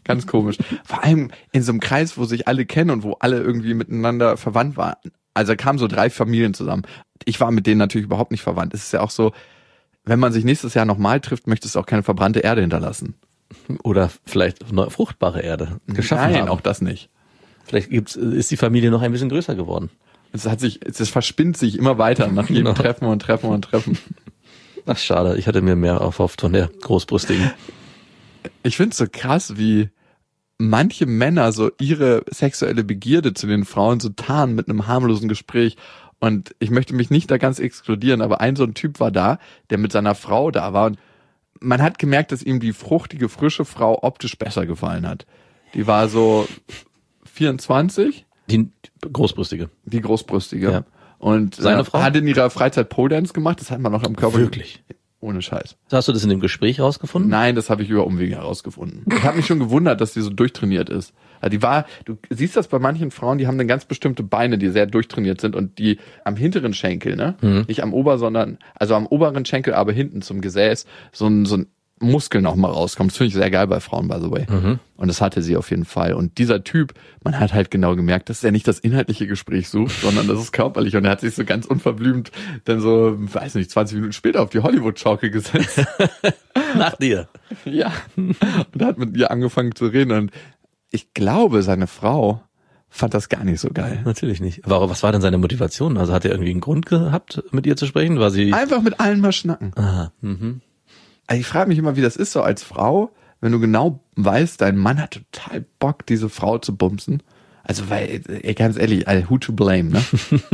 Speaker 5: Ganz komisch. Vor allem in so einem Kreis, wo sich alle kennen und wo alle irgendwie miteinander verwandt waren. Also da kamen so 3 Familien zusammen. Ich war mit denen natürlich überhaupt nicht verwandt. Es ist ja auch so, wenn man sich nächstes Jahr nochmal trifft, möchtest du auch keine verbrannte Erde hinterlassen.
Speaker 4: Oder vielleicht fruchtbare Erde geschaffen
Speaker 5: Nein,
Speaker 4: haben.
Speaker 5: auch das nicht.
Speaker 4: Vielleicht ist die Familie noch ein bisschen größer geworden.
Speaker 5: Es verspinnt sich immer weiter nach jedem Treffen und Treffen und Treffen.
Speaker 4: Ach, schade. Ich hatte mir mehr erhofft von der Großbrüstigen.
Speaker 5: Ich find's so krass, wie manche Männer so ihre sexuelle Begierde zu den Frauen so tarnen mit einem harmlosen Gespräch. Und ich möchte mich nicht da ganz exkludieren, aber so ein Typ war da, der mit seiner Frau da war. Und man hat gemerkt, dass ihm die fruchtige, frische Frau optisch besser gefallen hat. Die war so 24.
Speaker 4: Die Großbrüstige.
Speaker 5: Die Großbrüstige.
Speaker 4: Ja.
Speaker 5: Und
Speaker 4: seine Frau
Speaker 5: hat in ihrer Freizeit Pole Dance gemacht. Das hat man noch am Körper.
Speaker 4: Wirklich?
Speaker 5: Ohne Scheiß.
Speaker 4: Hast du das in dem Gespräch rausgefunden?
Speaker 5: Nein, das habe ich über Umwege herausgefunden. Ich habe mich schon gewundert, dass die so durchtrainiert ist. Also du siehst das bei manchen Frauen, die haben dann ganz bestimmte Beine, die sehr durchtrainiert sind und die am hinteren Schenkel, ne? Nicht am also am oberen Schenkel, aber hinten zum Gesäß, so ein Muskel noch mal rauskommt. Das finde ich sehr geil bei Frauen, by the way. Und das hatte sie auf jeden Fall. Und dieser Typ, man hat halt genau gemerkt, dass er nicht das inhaltliche Gespräch sucht, sondern das ist körperlich. Und er hat sich so ganz unverblümt dann so, weiß nicht, 20 Minuten später auf die Hollywood-Schaukel gesetzt.
Speaker 4: Nach dir.
Speaker 5: Ja. Und hat mit ihr angefangen zu reden. Und ich glaube, seine Frau fand das gar nicht so geil.
Speaker 4: Natürlich nicht. Was war denn seine Motivation? Also hat er irgendwie einen Grund gehabt, mit ihr zu sprechen? War sie
Speaker 5: einfach mit allen mal schnacken.
Speaker 4: Aha.
Speaker 5: Also ich frage mich immer, wie das ist so als Frau, wenn du genau weißt, dein Mann hat total Bock, diese Frau zu bumsen. Also weil, ganz ehrlich, who to blame, ne?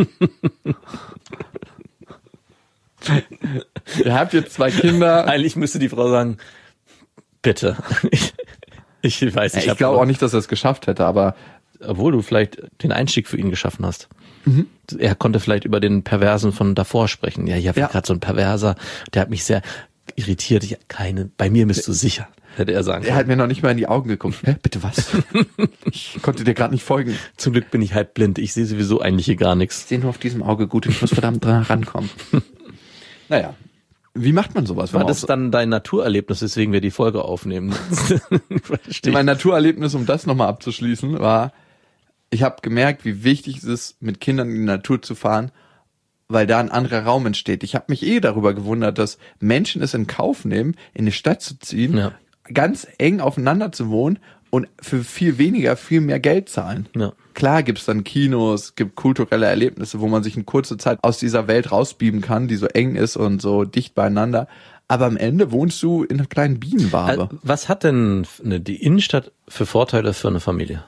Speaker 5: Ihr habt jetzt 2 Kinder.
Speaker 4: Eigentlich müsste die Frau sagen, bitte. Ich weiß nicht.
Speaker 5: Ich glaube auch nicht, dass er es geschafft hätte, aber
Speaker 4: obwohl du vielleicht den Einstieg für ihn geschaffen hast. Er konnte vielleicht über den Perversen von davor sprechen. Ja, hier war gerade so ein Perverser, der hat mich sehr irritiert. Bei mir bist du sicher, hätte er sagen können.
Speaker 5: Er hat mir noch nicht mal in die Augen geguckt. Hä, bitte was? Ich konnte dir gerade nicht folgen.
Speaker 4: Zum Glück bin ich halb blind. Ich sehe sowieso eigentlich hier gar nichts.
Speaker 5: Ich sehe nur auf diesem Auge gut. Ich muss verdammt dran rankommen. Naja. Wie macht man sowas?
Speaker 4: War das dann dein Naturerlebnis, weswegen wir die Folge aufnehmen?
Speaker 5: Mein Naturerlebnis, um das nochmal abzuschließen, war, ich habe gemerkt, wie wichtig es ist, mit Kindern in die Natur zu fahren, weil da ein anderer Raum entsteht. Ich habe mich darüber gewundert, dass Menschen es in Kauf nehmen, in die Stadt zu ziehen, ganz eng aufeinander zu wohnen und für viel weniger, viel mehr Geld zahlen. Ja. Klar gibt's dann Kinos, gibt kulturelle Erlebnisse, wo man sich in kurzer Zeit aus dieser Welt rausbeamen kann, die so eng ist und so dicht beieinander. Aber am Ende wohnst du in einer kleinen Bienenwabe.
Speaker 4: Was hat denn die Innenstadt für Vorteile für eine Familie?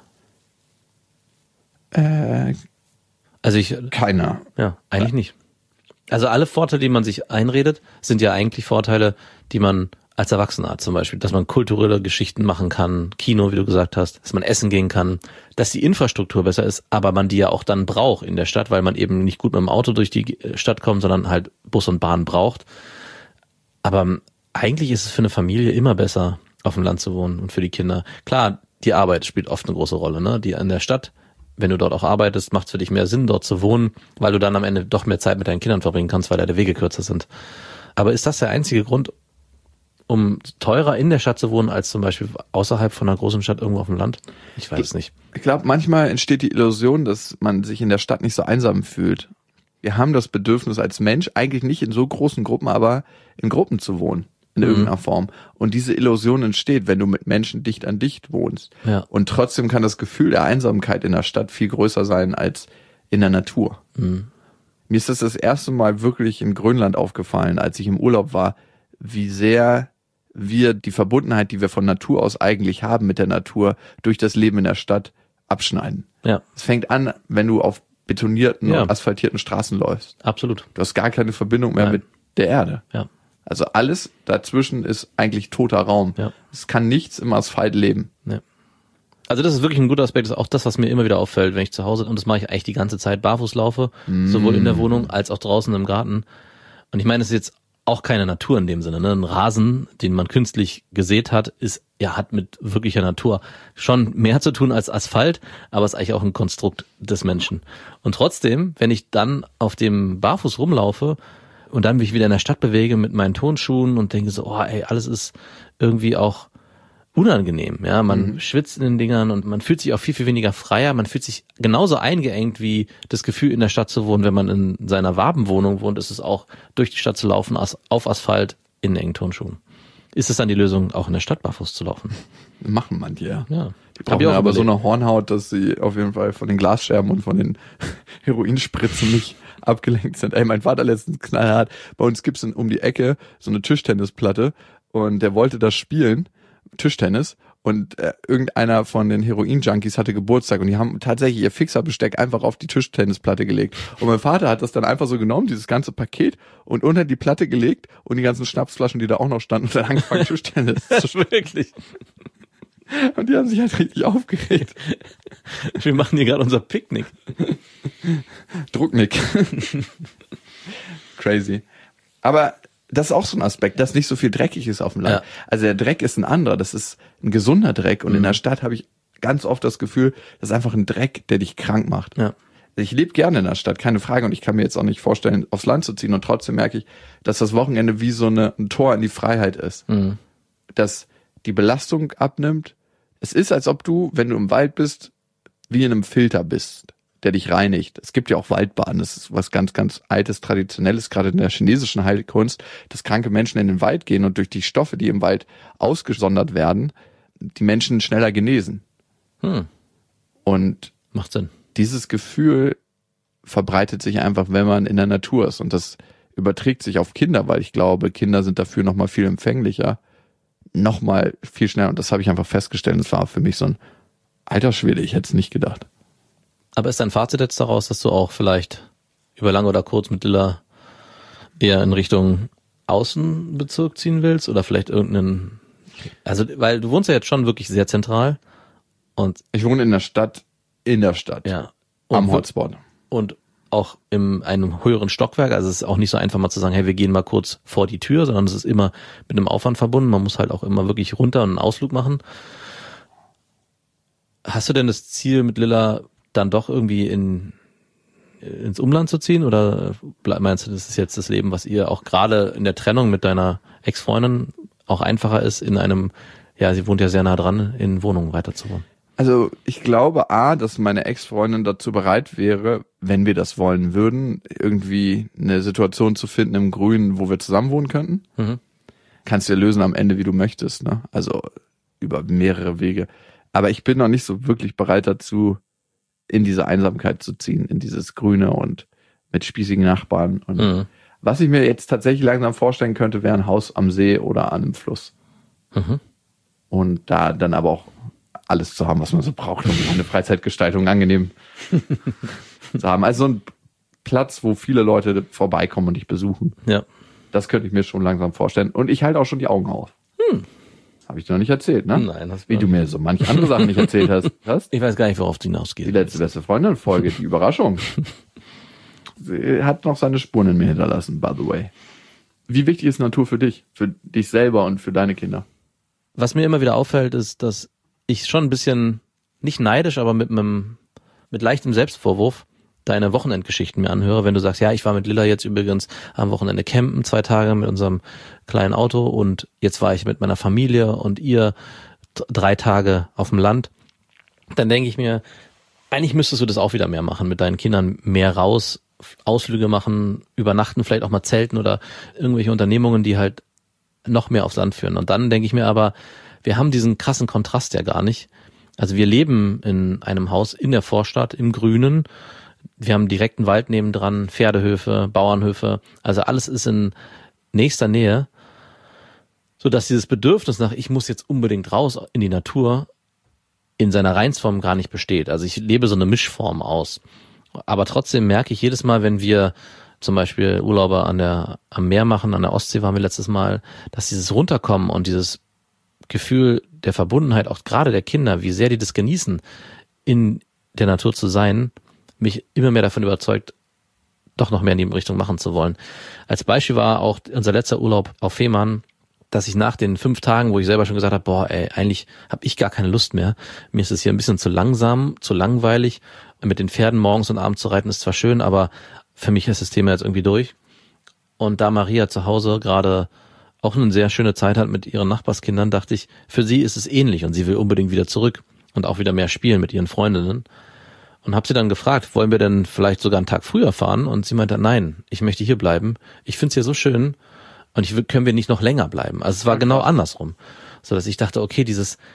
Speaker 5: Keiner.
Speaker 4: Ja, eigentlich nicht. Also alle Vorteile, die man sich einredet, sind ja eigentlich Vorteile, die man als Erwachsener hat, zum Beispiel, dass man kulturelle Geschichten machen kann, Kino, wie du gesagt hast, dass man essen gehen kann, dass die Infrastruktur besser ist, aber man die ja auch dann braucht in der Stadt, weil man eben nicht gut mit dem Auto durch die Stadt kommt, sondern halt Bus und Bahn braucht. Aber eigentlich ist es für eine Familie immer besser, auf dem Land zu wohnen und für die Kinder. Klar, die Arbeit spielt oft eine große Rolle, ne? Die in der Stadt, wenn du dort auch arbeitest, macht es für dich mehr Sinn, dort zu wohnen, weil du dann am Ende doch mehr Zeit mit deinen Kindern verbringen kannst, weil deine Wege kürzer sind. Aber ist das der einzige Grund, um teurer in der Stadt zu wohnen, als zum Beispiel außerhalb von einer großen Stadt irgendwo auf dem Land? Ich weiß es nicht.
Speaker 5: Ich glaube, manchmal entsteht die Illusion, dass man sich in der Stadt nicht so einsam fühlt. Wir haben das Bedürfnis als Mensch, eigentlich nicht in so großen Gruppen, aber in Gruppen zu wohnen, in irgendeiner Form. Und diese Illusion entsteht, wenn du mit Menschen dicht an dicht wohnst. Ja. Und trotzdem kann das Gefühl der Einsamkeit in der Stadt viel größer sein als in der Natur. Mir ist das erste Mal wirklich in Grönland aufgefallen, als ich im Urlaub war, wie sehr wir die Verbundenheit, die wir von Natur aus eigentlich haben mit der Natur, durch das Leben in der Stadt abschneiden. Ja. Es fängt an, wenn du auf betonierten und asphaltierten Straßen läufst.
Speaker 4: Absolut.
Speaker 5: Du hast gar keine Verbindung mehr mit der Erde.
Speaker 4: Ja.
Speaker 5: Also alles dazwischen ist eigentlich toter Raum. Ja. Es kann nichts im Asphalt leben.
Speaker 4: Ja. Also das ist wirklich ein guter Aspekt. Das ist auch das, was mir immer wieder auffällt, wenn ich zu Hause, und das mache ich eigentlich die ganze Zeit, barfuß laufe, sowohl in der Wohnung als auch draußen im Garten. Und ich meine, es ist jetzt auch keine Natur in dem Sinne, ne? Ein Rasen, den man künstlich gesät hat, hat mit wirklicher Natur schon mehr zu tun als Asphalt, aber ist eigentlich auch ein Konstrukt des Menschen. Und trotzdem, wenn ich dann auf dem Barfuß rumlaufe und dann mich wieder in der Stadt bewege mit meinen Turnschuhen und denke so, alles ist irgendwie auch unangenehm, ja, man schwitzt in den Dingern und man fühlt sich auch viel, viel weniger freier, man fühlt sich genauso eingeengt wie das Gefühl, in der Stadt zu wohnen. Wenn man in seiner Wabenwohnung wohnt, ist es auch, durch die Stadt zu laufen, auf Asphalt, in engen Turnschuhen. Ist es dann die Lösung, auch in der Stadt barfuß zu laufen?
Speaker 5: Machen manche, ja. Die
Speaker 4: Hab
Speaker 5: brauchen
Speaker 4: ich auch
Speaker 5: aber
Speaker 4: überlegt.
Speaker 5: so eine Hornhaut, dass sie auf jeden Fall von den Glasscherben und von den Heroinspritzen nicht abgelenkt sind. Ey, mein Vater letztens knallhart. Bei uns gibt's um die Ecke so eine Tischtennisplatte und der wollte das spielen, Tischtennis, und irgendeiner von den Heroin-Junkies hatte Geburtstag und die haben tatsächlich ihr Fixerbesteck einfach auf die Tischtennisplatte gelegt. Und mein Vater hat das dann einfach so genommen, dieses ganze Paket, und unter die Platte gelegt und die ganzen Schnapsflaschen, die da auch noch standen, und dann angefangen Tischtennis zu spielen.
Speaker 4: Wirklich.
Speaker 5: Und die haben sich halt richtig aufgeregt.
Speaker 4: Wir machen hier gerade unser Picknick.
Speaker 5: Drucknick. Crazy. Aber das ist auch so ein Aspekt, dass nicht so viel dreckig ist auf dem Land.
Speaker 4: Ja.
Speaker 5: Also der Dreck ist ein anderer, das ist ein gesunder Dreck. Und in der Stadt habe ich ganz oft das Gefühl, das ist einfach ein Dreck, der dich krank macht.
Speaker 4: Ja.
Speaker 5: Ich lebe gerne in der Stadt, keine Frage. Und ich kann mir jetzt auch nicht vorstellen, aufs Land zu ziehen. Und trotzdem merke ich, dass das Wochenende wie so ein Tor in die Freiheit ist. Dass die Belastung abnimmt. Es ist, als ob du, wenn du im Wald bist, wie in einem Filter bist, der dich reinigt. Es gibt ja auch Waldbaden, das ist was ganz, ganz Altes, Traditionelles, gerade in der chinesischen Heilkunst, dass kranke Menschen in den Wald gehen und durch die Stoffe, die im Wald ausgesondert werden, die Menschen schneller genesen. Und
Speaker 4: Macht Sinn.
Speaker 5: dieses Gefühl verbreitet sich einfach, wenn man in der Natur ist. Und das überträgt sich auf Kinder, weil ich glaube, Kinder sind dafür nochmal viel empfänglicher, nochmal viel schneller. Und das habe ich einfach festgestellt. Das war für mich so ein alter Schwede, ich hätte es nicht gedacht.
Speaker 4: Aber ist dein Fazit jetzt daraus, dass du auch vielleicht über lang oder kurz mit Lilla eher in Richtung Außenbezirk ziehen willst oder vielleicht irgendeinen, also weil du wohnst ja jetzt schon wirklich sehr zentral und
Speaker 5: Ich wohne in der Stadt,
Speaker 4: ja
Speaker 5: am Hotspot.
Speaker 4: und auch in einem höheren Stockwerk, also es ist auch nicht so einfach mal zu sagen, hey, wir gehen mal kurz vor die Tür, sondern es ist immer mit einem Aufwand verbunden, man muss halt auch immer wirklich runter und einen Ausflug machen. Hast du denn das Ziel mit Lilla dann doch irgendwie ins Umland zu ziehen oder meinst du, das ist jetzt das Leben, was ihr auch gerade in der Trennung mit deiner Ex-Freundin auch einfacher ist, in einem, ja, sie wohnt ja sehr nah dran, in Wohnungen weiter zu wohnen?
Speaker 5: Also ich glaube dass meine Ex-Freundin dazu bereit wäre, wenn wir das wollen würden, irgendwie eine Situation zu finden im Grünen, wo wir zusammen wohnen könnten. Kannst du ja lösen am Ende, wie du möchtest, ne? Also über mehrere Wege. Aber ich bin noch nicht so wirklich bereit dazu, in diese Einsamkeit zu ziehen, in dieses Grüne und mit spießigen Nachbarn. Und was ich mir jetzt tatsächlich langsam vorstellen könnte, wäre ein Haus am See oder an einem Fluss. Und da dann aber auch alles zu haben, was man so braucht, um eine Freizeitgestaltung angenehm zu haben. Also so ein Platz, wo viele Leute vorbeikommen und dich besuchen.
Speaker 4: Ja.
Speaker 5: Das könnte ich mir schon langsam vorstellen. Und ich halte auch schon die Augen auf. Habe ich dir noch nicht erzählt, ne?
Speaker 4: Nein, das
Speaker 5: Wie du mir so manche andere Sachen nicht erzählt hast.
Speaker 4: Ich weiß gar nicht, worauf du
Speaker 5: Die
Speaker 4: hinausgehst.
Speaker 5: letzte beste Freundin-Folge, die Überraschung. Sie hat noch seine Spuren in mir hinterlassen, by the way. Wie wichtig ist Natur für dich selber und für deine Kinder?
Speaker 4: Was mir immer wieder auffällt, ist, dass ich schon ein bisschen, nicht neidisch, aber mit leichtem Selbstvorwurf deine Wochenendgeschichten mir anhöre, wenn du sagst, ja, ich war mit Lilla jetzt übrigens am Wochenende campen, 2 Tage mit unserem kleinen Auto und jetzt war ich mit meiner Familie und ihr 3 Tage auf dem Land. Dann denke ich mir, eigentlich müsstest du das auch wieder mehr machen, mit deinen Kindern mehr raus, Ausflüge machen, übernachten, vielleicht auch mal zelten oder irgendwelche Unternehmungen, die halt noch mehr aufs Land führen. Und dann denke ich mir aber, wir haben diesen krassen Kontrast ja gar nicht. Also wir leben in einem Haus in der Vorstadt, im Grünen. Wir haben direkten Wald nebendran, Pferdehöfe, Bauernhöfe. Also alles ist in nächster Nähe, sodass dieses Bedürfnis nach, ich muss jetzt unbedingt raus in die Natur, in seiner Reinsform gar nicht besteht. Also ich lebe so eine Mischform aus. Aber trotzdem merke ich jedes Mal, wenn wir zum Beispiel Urlaube am Meer machen, an der Ostsee waren wir letztes Mal, dass dieses Runterkommen und dieses Gefühl der Verbundenheit, auch gerade der Kinder, wie sehr die das genießen, in der Natur zu sein, mich immer mehr davon überzeugt, doch noch mehr in die Richtung machen zu wollen. Als Beispiel war auch unser letzter Urlaub auf Fehmarn, dass ich nach den 5 Tagen, wo ich selber schon gesagt habe, boah, ey, eigentlich habe ich gar keine Lust mehr. Mir ist es hier ein bisschen zu langsam, zu langweilig. Mit den Pferden morgens und abends zu reiten ist zwar schön, aber für mich ist das Thema jetzt irgendwie durch. Und da Maria zu Hause gerade auch eine sehr schöne Zeit hat mit ihren Nachbarskindern, dachte ich, für sie ist es ähnlich und sie will unbedingt wieder zurück und auch wieder mehr spielen mit ihren Freundinnen. Und habe sie dann gefragt, wollen wir denn vielleicht sogar einen Tag früher fahren? Und sie meinte, nein, ich möchte hier bleiben. Ich finde es hier so schön und können wir nicht noch länger bleiben. Also es war genau andersrum. So dass ich dachte, okay,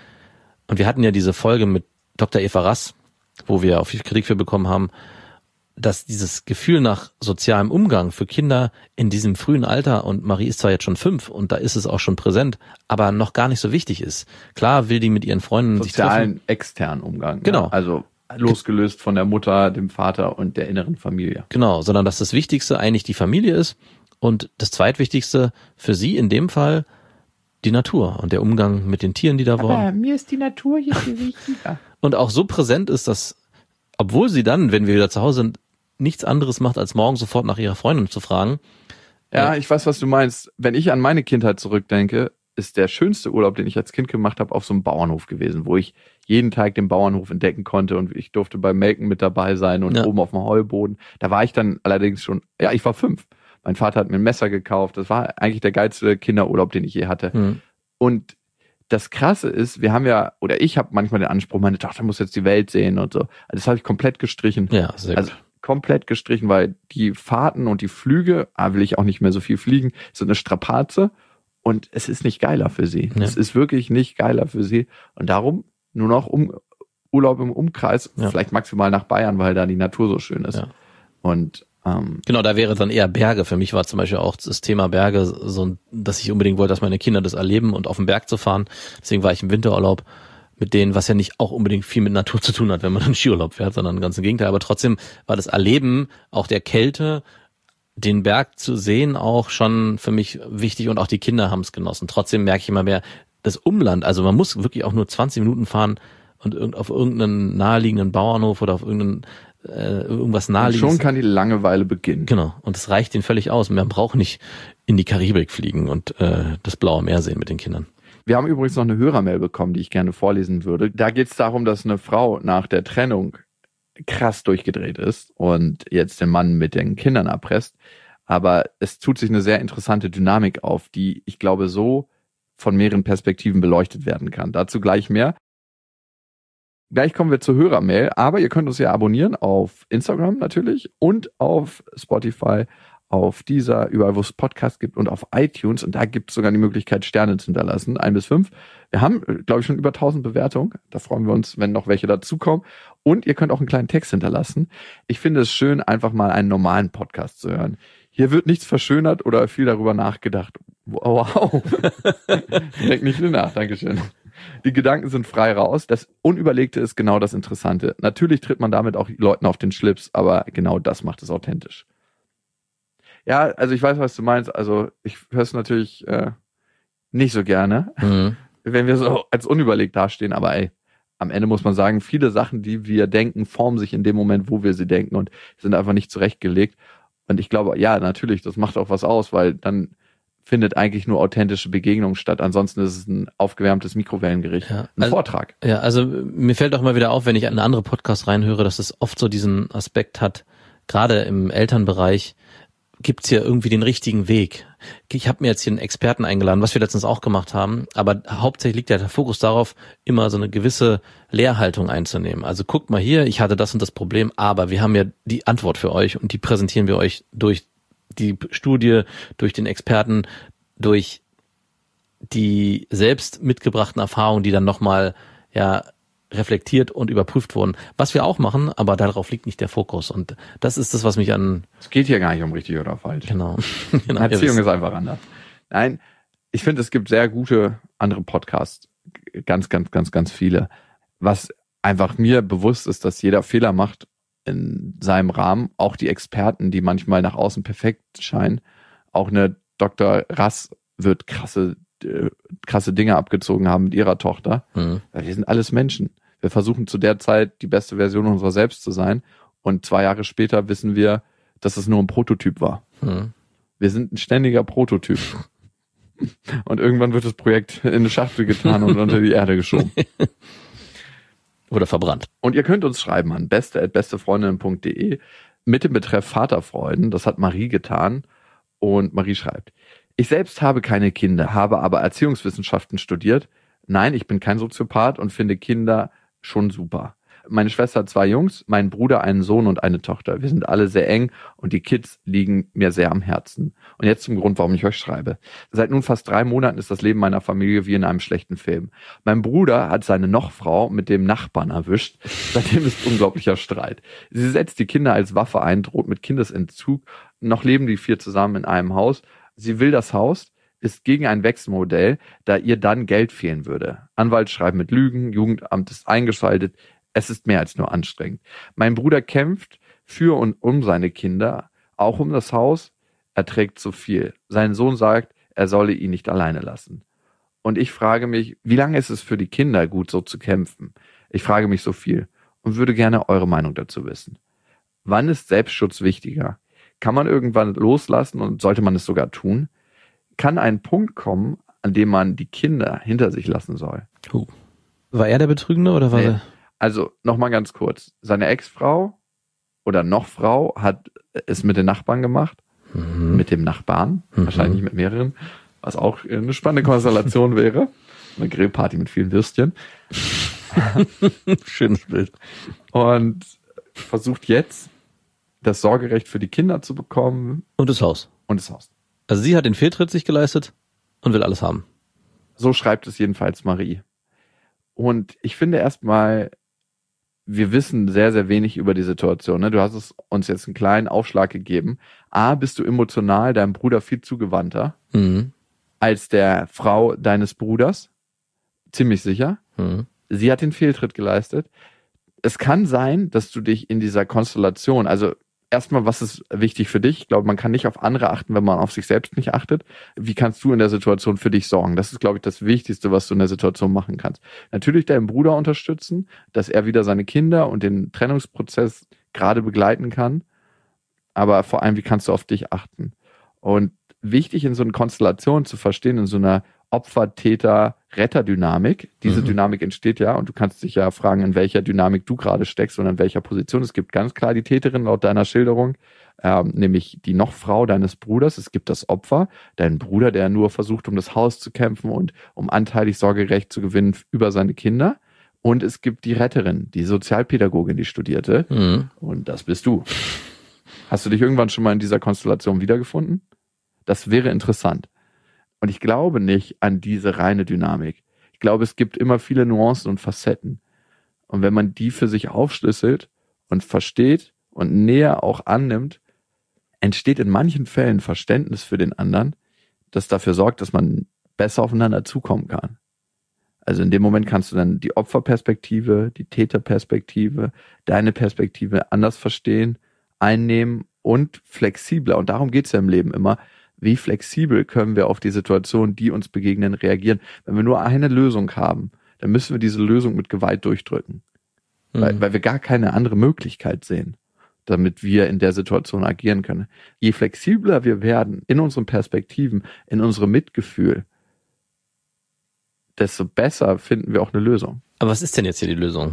Speaker 4: und wir hatten ja diese Folge mit Dr. Eva Rass, wo wir auch viel Kritik für bekommen haben, dass dieses Gefühl nach sozialem Umgang für Kinder in diesem frühen Alter, und Marie ist zwar jetzt schon 5 und da ist es auch schon präsent, aber noch gar nicht so wichtig ist. Klar will die mit ihren Freunden sich treffen.
Speaker 5: Sozialen, externen Umgang.
Speaker 4: Genau.
Speaker 5: Ja? Also losgelöst von der Mutter, dem Vater und der inneren Familie.
Speaker 4: Genau, sondern dass das Wichtigste eigentlich die Familie ist und das Zweitwichtigste für sie in dem Fall die Natur und der Umgang mit den Tieren, die da wohnen.
Speaker 5: Aber mir ist die Natur hier viel wichtiger.
Speaker 4: Und auch so präsent ist, dass, obwohl sie dann, wenn wir wieder zu Hause sind, nichts anderes macht, als morgen sofort nach ihrer Freundin zu fragen.
Speaker 5: Ja, ich weiß, was du meinst. Wenn ich an meine Kindheit zurückdenke, ist der schönste Urlaub, den ich als Kind gemacht habe, auf so einem Bauernhof gewesen, wo ich jeden Tag den Bauernhof entdecken konnte und ich durfte beim Melken mit dabei sein und oben auf dem Heuboden. Da war ich dann allerdings schon, ich war 5. Mein Vater hat mir ein Messer gekauft. Das war eigentlich der geilste Kinderurlaub, den ich je hatte. Und das Krasse ist, ich habe manchmal den Anspruch, meine Tochter muss jetzt die Welt sehen und so. Also das habe ich komplett gestrichen.
Speaker 4: Ja, sehr gut.
Speaker 5: Also komplett gestrichen, weil die Fahrten und die Flüge, will ich auch nicht mehr so viel fliegen, sind eine Strapaze und es ist nicht geiler für sie. Ja. Es ist wirklich nicht geiler für sie. Und darum nur noch Urlaub im Umkreis, vielleicht maximal nach Bayern, weil da die Natur so schön ist. Ja. Und
Speaker 4: genau, da wäre dann eher Berge. Für mich war zum Beispiel auch das Thema Berge so, dass ich unbedingt wollte, dass meine Kinder das erleben und auf den Berg zu fahren. Deswegen war ich im Winterurlaub mit denen, was ja nicht auch unbedingt viel mit Natur zu tun hat, wenn man einen Skiurlaub fährt, sondern ganz im Gegenteil. Aber trotzdem war das Erleben auch der Kälte, den Berg zu sehen, auch schon für mich wichtig und auch die Kinder haben es genossen. Trotzdem merke ich immer mehr, das Umland, also man muss wirklich auch nur 20 Minuten fahren und auf irgendeinen naheliegenden Bauernhof oder auf irgendwas naheliegendes.
Speaker 5: Und schon kann die Langeweile beginnen.
Speaker 4: Genau, und das reicht denen völlig aus. Man braucht nicht in die Karibik fliegen und das blaue Meer sehen mit den Kindern.
Speaker 5: Wir haben übrigens noch eine Hörermail bekommen, die ich gerne vorlesen würde. Da geht es darum, dass eine Frau nach der Trennung krass durchgedreht ist und jetzt den Mann mit den Kindern erpresst. Aber es tut sich eine sehr interessante Dynamik auf, die, ich glaube, so von mehreren Perspektiven beleuchtet werden kann. Dazu gleich mehr. Gleich kommen wir zur Hörermail, aber ihr könnt uns ja abonnieren auf Instagram natürlich und auf Spotify, auf Deezer, überall wo es Podcasts gibt und auf iTunes. Und da gibt es sogar die Möglichkeit, Sterne zu hinterlassen, 1 bis 5. Wir haben, glaube ich, schon über 1000 Bewertungen. Da freuen wir uns, wenn noch welche dazukommen. Und ihr könnt auch einen kleinen Text hinterlassen. Ich finde es schön, einfach mal einen normalen Podcast zu hören. Hier wird nichts verschönert oder viel darüber nachgedacht. Wow. Denk nicht viel nach, Dankeschön. Die Gedanken sind frei raus. Das Unüberlegte ist genau das Interessante. Natürlich tritt man damit auch Leuten auf den Schlips, aber genau das macht es authentisch. Ja, also ich weiß, was du meinst. Also ich höre es natürlich nicht so gerne, wenn wir so als unüberlegt dastehen. Aber am Ende muss man sagen, viele Sachen, die wir denken, formen sich in dem Moment, wo wir sie denken und sind einfach nicht zurechtgelegt. Und ich glaube, ja, natürlich, das macht auch was aus, weil dann findet eigentlich nur authentische Begegnung statt. Ansonsten ist es ein aufgewärmtes Mikrowellengericht, ein Vortrag.
Speaker 4: Ja, also mir fällt auch mal wieder auf, wenn ich in andere Podcasts reinhöre, dass es oft so diesen Aspekt hat, gerade im Elternbereich, gibt's hier irgendwie den richtigen Weg. Ich habe mir jetzt hier einen Experten eingeladen, was wir letztens auch gemacht haben, aber hauptsächlich liegt ja der Fokus darauf, immer so eine gewisse Lehrhaltung einzunehmen. Also guckt mal hier, ich hatte das und das Problem, aber wir haben ja die Antwort für euch und die präsentieren wir euch durch die Studie, durch den Experten, durch die selbst mitgebrachten Erfahrungen, die dann nochmal reflektiert und überprüft wurden. Was wir auch machen, aber darauf liegt nicht der Fokus. Und das ist das, was mich
Speaker 5: Es geht hier gar nicht um richtig oder falsch.
Speaker 4: Genau.
Speaker 5: Erziehung ist einfach anders. Nein, ich finde, es gibt sehr gute andere Podcasts. Ganz, ganz, ganz, ganz viele. Was einfach mir bewusst ist, dass jeder Fehler macht in seinem Rahmen. Auch die Experten, die manchmal nach außen perfekt scheinen. Auch eine Dr. Rass wird krasse Dinge abgezogen haben mit ihrer Tochter. Weil wir sind alles Menschen. Wir versuchen zu der Zeit die beste Version unserer selbst zu sein und 2 Jahre später wissen wir, dass es nur ein Prototyp war. Wir sind ein ständiger Prototyp. Und irgendwann wird das Projekt in eine Schachtel getan und unter die Erde geschoben.
Speaker 4: Oder verbrannt.
Speaker 5: Und ihr könnt uns schreiben an beste@bestefreundinnen.de mit dem Betreff Vaterfreuden. Das hat Marie getan. Und Marie schreibt: Ich selbst habe keine Kinder, habe aber Erziehungswissenschaften studiert. Nein, ich bin kein Soziopath und finde Kinder schon super. Meine Schwester hat 2 Jungs, mein Bruder einen Sohn und eine Tochter. Wir sind alle sehr eng und die Kids liegen mir sehr am Herzen. Und jetzt zum Grund, warum ich euch schreibe. Seit nun fast 3 Monaten ist das Leben meiner Familie wie in einem schlechten Film. Mein Bruder hat seine Nochfrau mit dem Nachbarn erwischt. Seitdem ist unglaublicher Streit. Sie setzt die Kinder als Waffe ein, droht mit Kindesentzug. Noch leben die 4 zusammen in einem Haus. Sie will das Haus, ist gegen ein Wechselmodell, da ihr dann Geld fehlen würde. Anwalt schreibt mit Lügen, Jugendamt ist eingeschaltet. Es ist mehr als nur anstrengend. Mein Bruder kämpft für und um seine Kinder, auch um das Haus. Er trägt zu viel. Sein Sohn sagt, er solle ihn nicht alleine lassen. Und ich frage mich, wie lange ist es für die Kinder gut, so zu kämpfen? Ich frage mich so viel und würde gerne eure Meinung dazu wissen. Wann ist Selbstschutz wichtiger? Kann man irgendwann loslassen und sollte man es sogar tun? Kann ein Punkt kommen, an dem man die Kinder hinter sich lassen soll?
Speaker 4: War er der Betrügende oder war er?
Speaker 5: Also nochmal ganz kurz. Seine Ex-Frau oder Nochfrau hat es mit den Nachbarn gemacht. Mit dem Nachbarn. Wahrscheinlich mit mehreren. Was auch eine spannende Konstellation wäre. Eine Grillparty mit vielen Würstchen.
Speaker 4: Schönes Bild.
Speaker 5: Und versucht jetzt, das Sorgerecht für die Kinder zu bekommen.
Speaker 4: Und das Haus. Also sie hat den Fehltritt sich geleistet und will alles haben.
Speaker 5: So schreibt es jedenfalls Marie. Und ich finde erstmal, wir wissen sehr, sehr wenig über die Situation. Ne? Du hast es uns jetzt einen kleinen Aufschlag gegeben. A, bist du emotional deinem Bruder viel zugewandter als der Frau deines Bruders. Ziemlich sicher. Sie hat den Fehltritt geleistet. Es kann sein, dass du dich in dieser Konstellation, also erstmal, was ist wichtig für dich? Ich glaube, man kann nicht auf andere achten, wenn man auf sich selbst nicht achtet. Wie kannst du in der Situation für dich sorgen? Das ist, glaube ich, das Wichtigste, was du in der Situation machen kannst. Natürlich deinen Bruder unterstützen, dass er wieder seine Kinder und den Trennungsprozess gerade begleiten kann. Aber vor allem, wie kannst du auf dich achten? Und wichtig in so einer Konstellation zu verstehen, in so einer Opfer-Täter-Retter-Dynamik. Diese Dynamik entsteht ja, und du kannst dich ja fragen, in welcher Dynamik du gerade steckst und in welcher Position. Es gibt ganz klar die Täterin laut deiner Schilderung, nämlich die Nochfrau deines Bruders. Es gibt das Opfer, dein Bruder, der nur versucht, um das Haus zu kämpfen und um anteilig Sorgerecht zu gewinnen über seine Kinder. Und es gibt die Retterin, die Sozialpädagogin, die studierte. Und das bist du. Hast du dich irgendwann schon mal in dieser Konstellation wiedergefunden? Das wäre interessant. Und ich glaube nicht an diese reine Dynamik. Ich glaube, es gibt immer viele Nuancen und Facetten. Und wenn man die für sich aufschlüsselt und versteht und näher auch annimmt, entsteht in manchen Fällen Verständnis für den anderen, das dafür sorgt, dass man besser aufeinander zukommen kann. Also in dem Moment kannst du dann die Opferperspektive, die Täterperspektive, deine Perspektive anders verstehen, einnehmen und flexibler. Und darum geht's ja im Leben immer. Wie flexibel können wir auf die Situation, die uns begegnen, reagieren? Wenn wir nur eine Lösung haben, dann müssen wir diese Lösung mit Gewalt durchdrücken. Weil wir gar keine andere Möglichkeit sehen, damit wir in der Situation agieren können. Je flexibler wir werden in unseren Perspektiven, in unserem Mitgefühl, desto besser finden wir auch eine Lösung.
Speaker 4: Aber was ist denn jetzt hier die Lösung?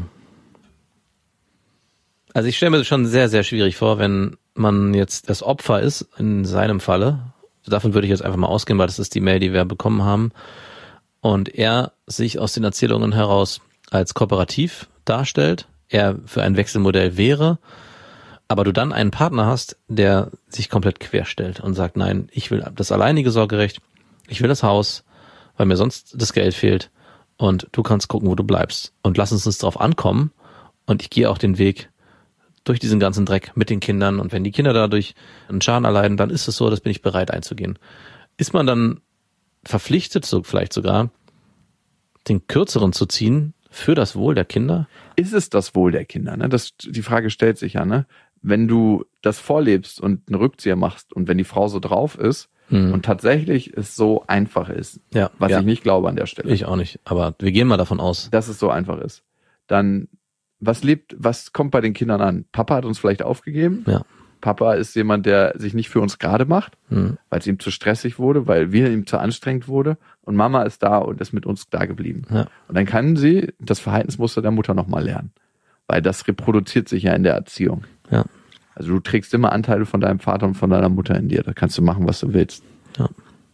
Speaker 4: Also ich stelle mir das schon sehr, sehr schwierig vor, wenn man jetzt das Opfer ist, in seinem Falle. Davon würde ich jetzt einfach mal ausgehen, weil das ist die Mail, die wir bekommen haben. Und er sich aus den Erzählungen heraus als kooperativ darstellt, er für ein Wechselmodell wäre, aber du dann einen Partner hast, der sich komplett querstellt und sagt, nein, ich will das alleinige Sorgerecht, ich will das Haus, weil mir sonst das Geld fehlt und du kannst gucken, wo du bleibst. Und lass uns drauf ankommen und ich gehe auch den Weg durch diesen ganzen Dreck mit den Kindern und wenn die Kinder dadurch einen Schaden erleiden, dann ist es so, das bin ich bereit einzugehen. Ist man dann verpflichtet, so vielleicht sogar, den Kürzeren zu ziehen für das Wohl der Kinder?
Speaker 5: Ist es das Wohl der Kinder? Ne? Die Frage stellt sich ja, ne? Wenn du das vorlebst und einen Rückzieher machst und wenn die Frau so drauf ist und tatsächlich es so einfach ist, was ich nicht glaube an der Stelle.
Speaker 4: Ich auch nicht, aber wir gehen mal davon aus.
Speaker 5: Dass es so einfach ist. Dann was kommt bei den Kindern an? Papa hat uns vielleicht aufgegeben.
Speaker 4: Ja.
Speaker 5: Papa ist jemand, der sich nicht für uns gerade macht, weil es ihm zu stressig wurde, weil wir ihm zu anstrengend wurde. Und Mama ist da und ist mit uns da geblieben. Ja. Und dann kann sie das Verhaltensmuster der Mutter nochmal lernen. Weil das reproduziert sich ja in der Erziehung.
Speaker 4: Ja.
Speaker 5: Also du trägst immer Anteile von deinem Vater und von deiner Mutter in dir. Da kannst du machen, was du willst.
Speaker 4: Ja.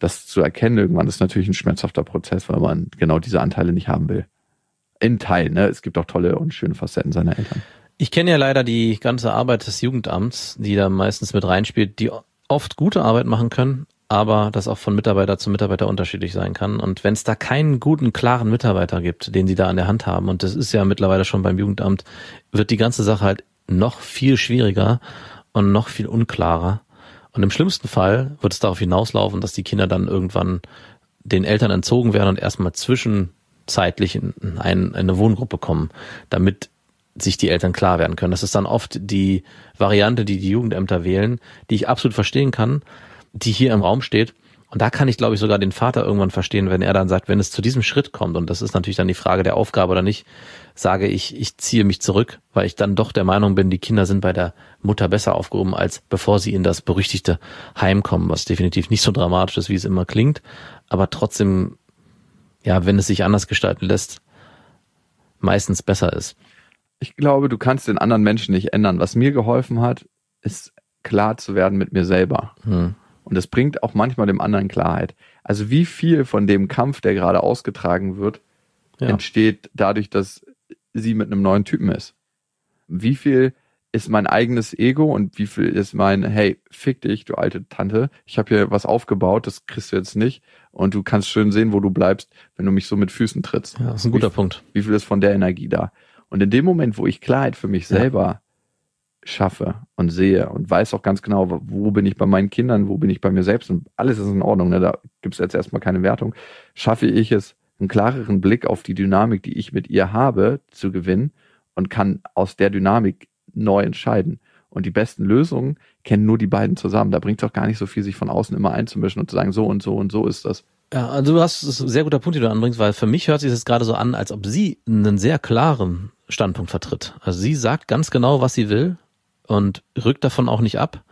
Speaker 5: das zu erkennen irgendwann ist natürlich ein schmerzhafter Prozess, weil man genau diese Anteile nicht haben will. In Teilen, ne? Es gibt auch tolle und schöne Facetten seiner Eltern.
Speaker 4: Ich kenne ja leider die ganze Arbeit des Jugendamts, die da meistens mit reinspielt, die oft gute Arbeit machen können, aber das auch von Mitarbeiter zu Mitarbeiter unterschiedlich sein kann. Und wenn es da keinen guten, klaren Mitarbeiter gibt, den sie da an der Hand haben, und das ist ja mittlerweile schon beim Jugendamt, wird die ganze Sache halt noch viel schwieriger und noch viel unklarer. Und im schlimmsten Fall wird es darauf hinauslaufen, dass die Kinder dann irgendwann den Eltern entzogen werden und erstmal zwischenzeitlich in eine Wohngruppe kommen, damit sich die Eltern klar werden können. Das ist dann oft die Variante, die Jugendämter wählen, die ich absolut verstehen kann, die hier im Raum steht. Und da kann ich, glaube ich, sogar den Vater irgendwann verstehen, wenn er dann sagt, wenn es zu diesem Schritt kommt, und das ist natürlich dann die Frage der Aufgabe oder nicht, sage ich ziehe mich zurück, weil ich dann doch der Meinung bin, die Kinder sind bei der Mutter besser aufgehoben, als bevor sie in das berüchtigte Heim kommen, was definitiv nicht so dramatisch ist, wie es immer klingt, aber trotzdem, ja, wenn es sich anders gestalten lässt, meistens besser ist.
Speaker 5: Ich glaube, du kannst den anderen Menschen nicht ändern. Was mir geholfen hat, ist klar zu werden mit mir selber. Und das bringt auch manchmal dem anderen Klarheit. Also wie viel von dem Kampf, der gerade ausgetragen wird, entsteht dadurch, dass sie mit einem neuen Typen ist. Wie viel ist mein eigenes Ego und wie viel ist mein, hey, fick dich, du alte Tante, ich habe hier was aufgebaut, das kriegst du jetzt nicht und du kannst schön sehen, wo du bleibst, wenn du mich so mit Füßen trittst.
Speaker 4: Ja, das ist ein guter Punkt.
Speaker 5: Wie viel ist von der Energie da? Und in dem Moment, wo ich Klarheit für mich selber schaffe und sehe und weiß auch ganz genau, wo bin ich bei meinen Kindern, wo bin ich bei mir selbst und alles ist in Ordnung, ne? Da gibt es jetzt erstmal keine Wertung, schaffe ich es, einen klareren Blick auf die Dynamik, die ich mit ihr habe, zu gewinnen und kann aus der Dynamik neu entscheiden. Und die besten Lösungen kennen nur die beiden zusammen. Da bringt es auch gar nicht so viel, sich von außen immer einzumischen und zu sagen, so und so und so ist das.
Speaker 4: Ja, also du hast ein sehr guter Punkt, den du anbringst, weil für mich hört sich das gerade so an, als ob sie einen sehr klaren Standpunkt vertritt. Also sie sagt ganz genau, was sie will und rückt davon auch nicht ab.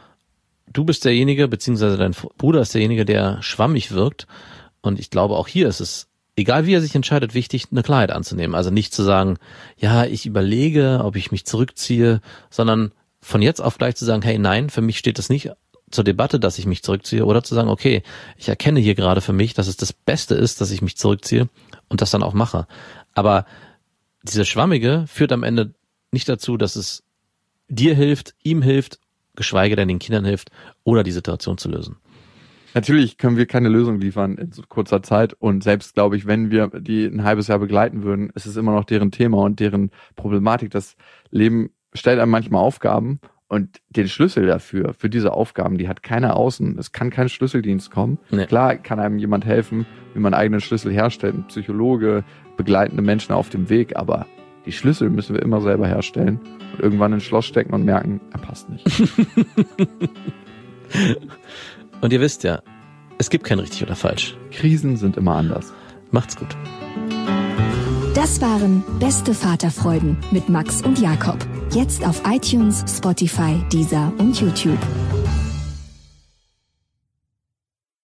Speaker 4: Du bist derjenige, beziehungsweise dein Bruder ist derjenige, der schwammig wirkt. Und ich glaube, auch hier ist es, egal wie er sich entscheidet, wichtig, eine Klarheit anzunehmen. Also nicht zu sagen, ja, ich überlege, ob ich mich zurückziehe, sondern von jetzt auf gleich zu sagen, hey, nein, für mich steht das nicht zur Debatte, dass ich mich zurückziehe, oder zu sagen, okay, ich erkenne hier gerade für mich, dass es das Beste ist, dass ich mich zurückziehe und das dann auch mache. Aber diese Schwammige führt am Ende nicht dazu, dass es dir hilft, ihm hilft, geschweige denn den Kindern hilft oder die Situation zu lösen.
Speaker 5: Natürlich können wir keine Lösung liefern in so kurzer Zeit und selbst, glaube ich, wenn wir die ein halbes Jahr begleiten würden, ist es immer noch deren Thema und deren Problematik. Das Leben stellt einem manchmal Aufgaben und den Schlüssel dafür, für diese Aufgaben, die hat keiner außen. Es kann kein Schlüsseldienst kommen. Nee. Klar kann einem jemand helfen, wie man eigenen Schlüssel herstellt, ein Psychologe, begleitende Menschen auf dem Weg, aber die Schlüssel müssen wir immer selber herstellen und irgendwann ins Schloss stecken und merken, er passt nicht.
Speaker 4: Und ihr wisst ja, es gibt kein richtig oder falsch.
Speaker 5: Krisen sind immer anders.
Speaker 4: Macht's gut.
Speaker 2: Das waren Beste Vaterfreuden mit Max und Jakob. Jetzt auf iTunes, Spotify, Deezer und YouTube.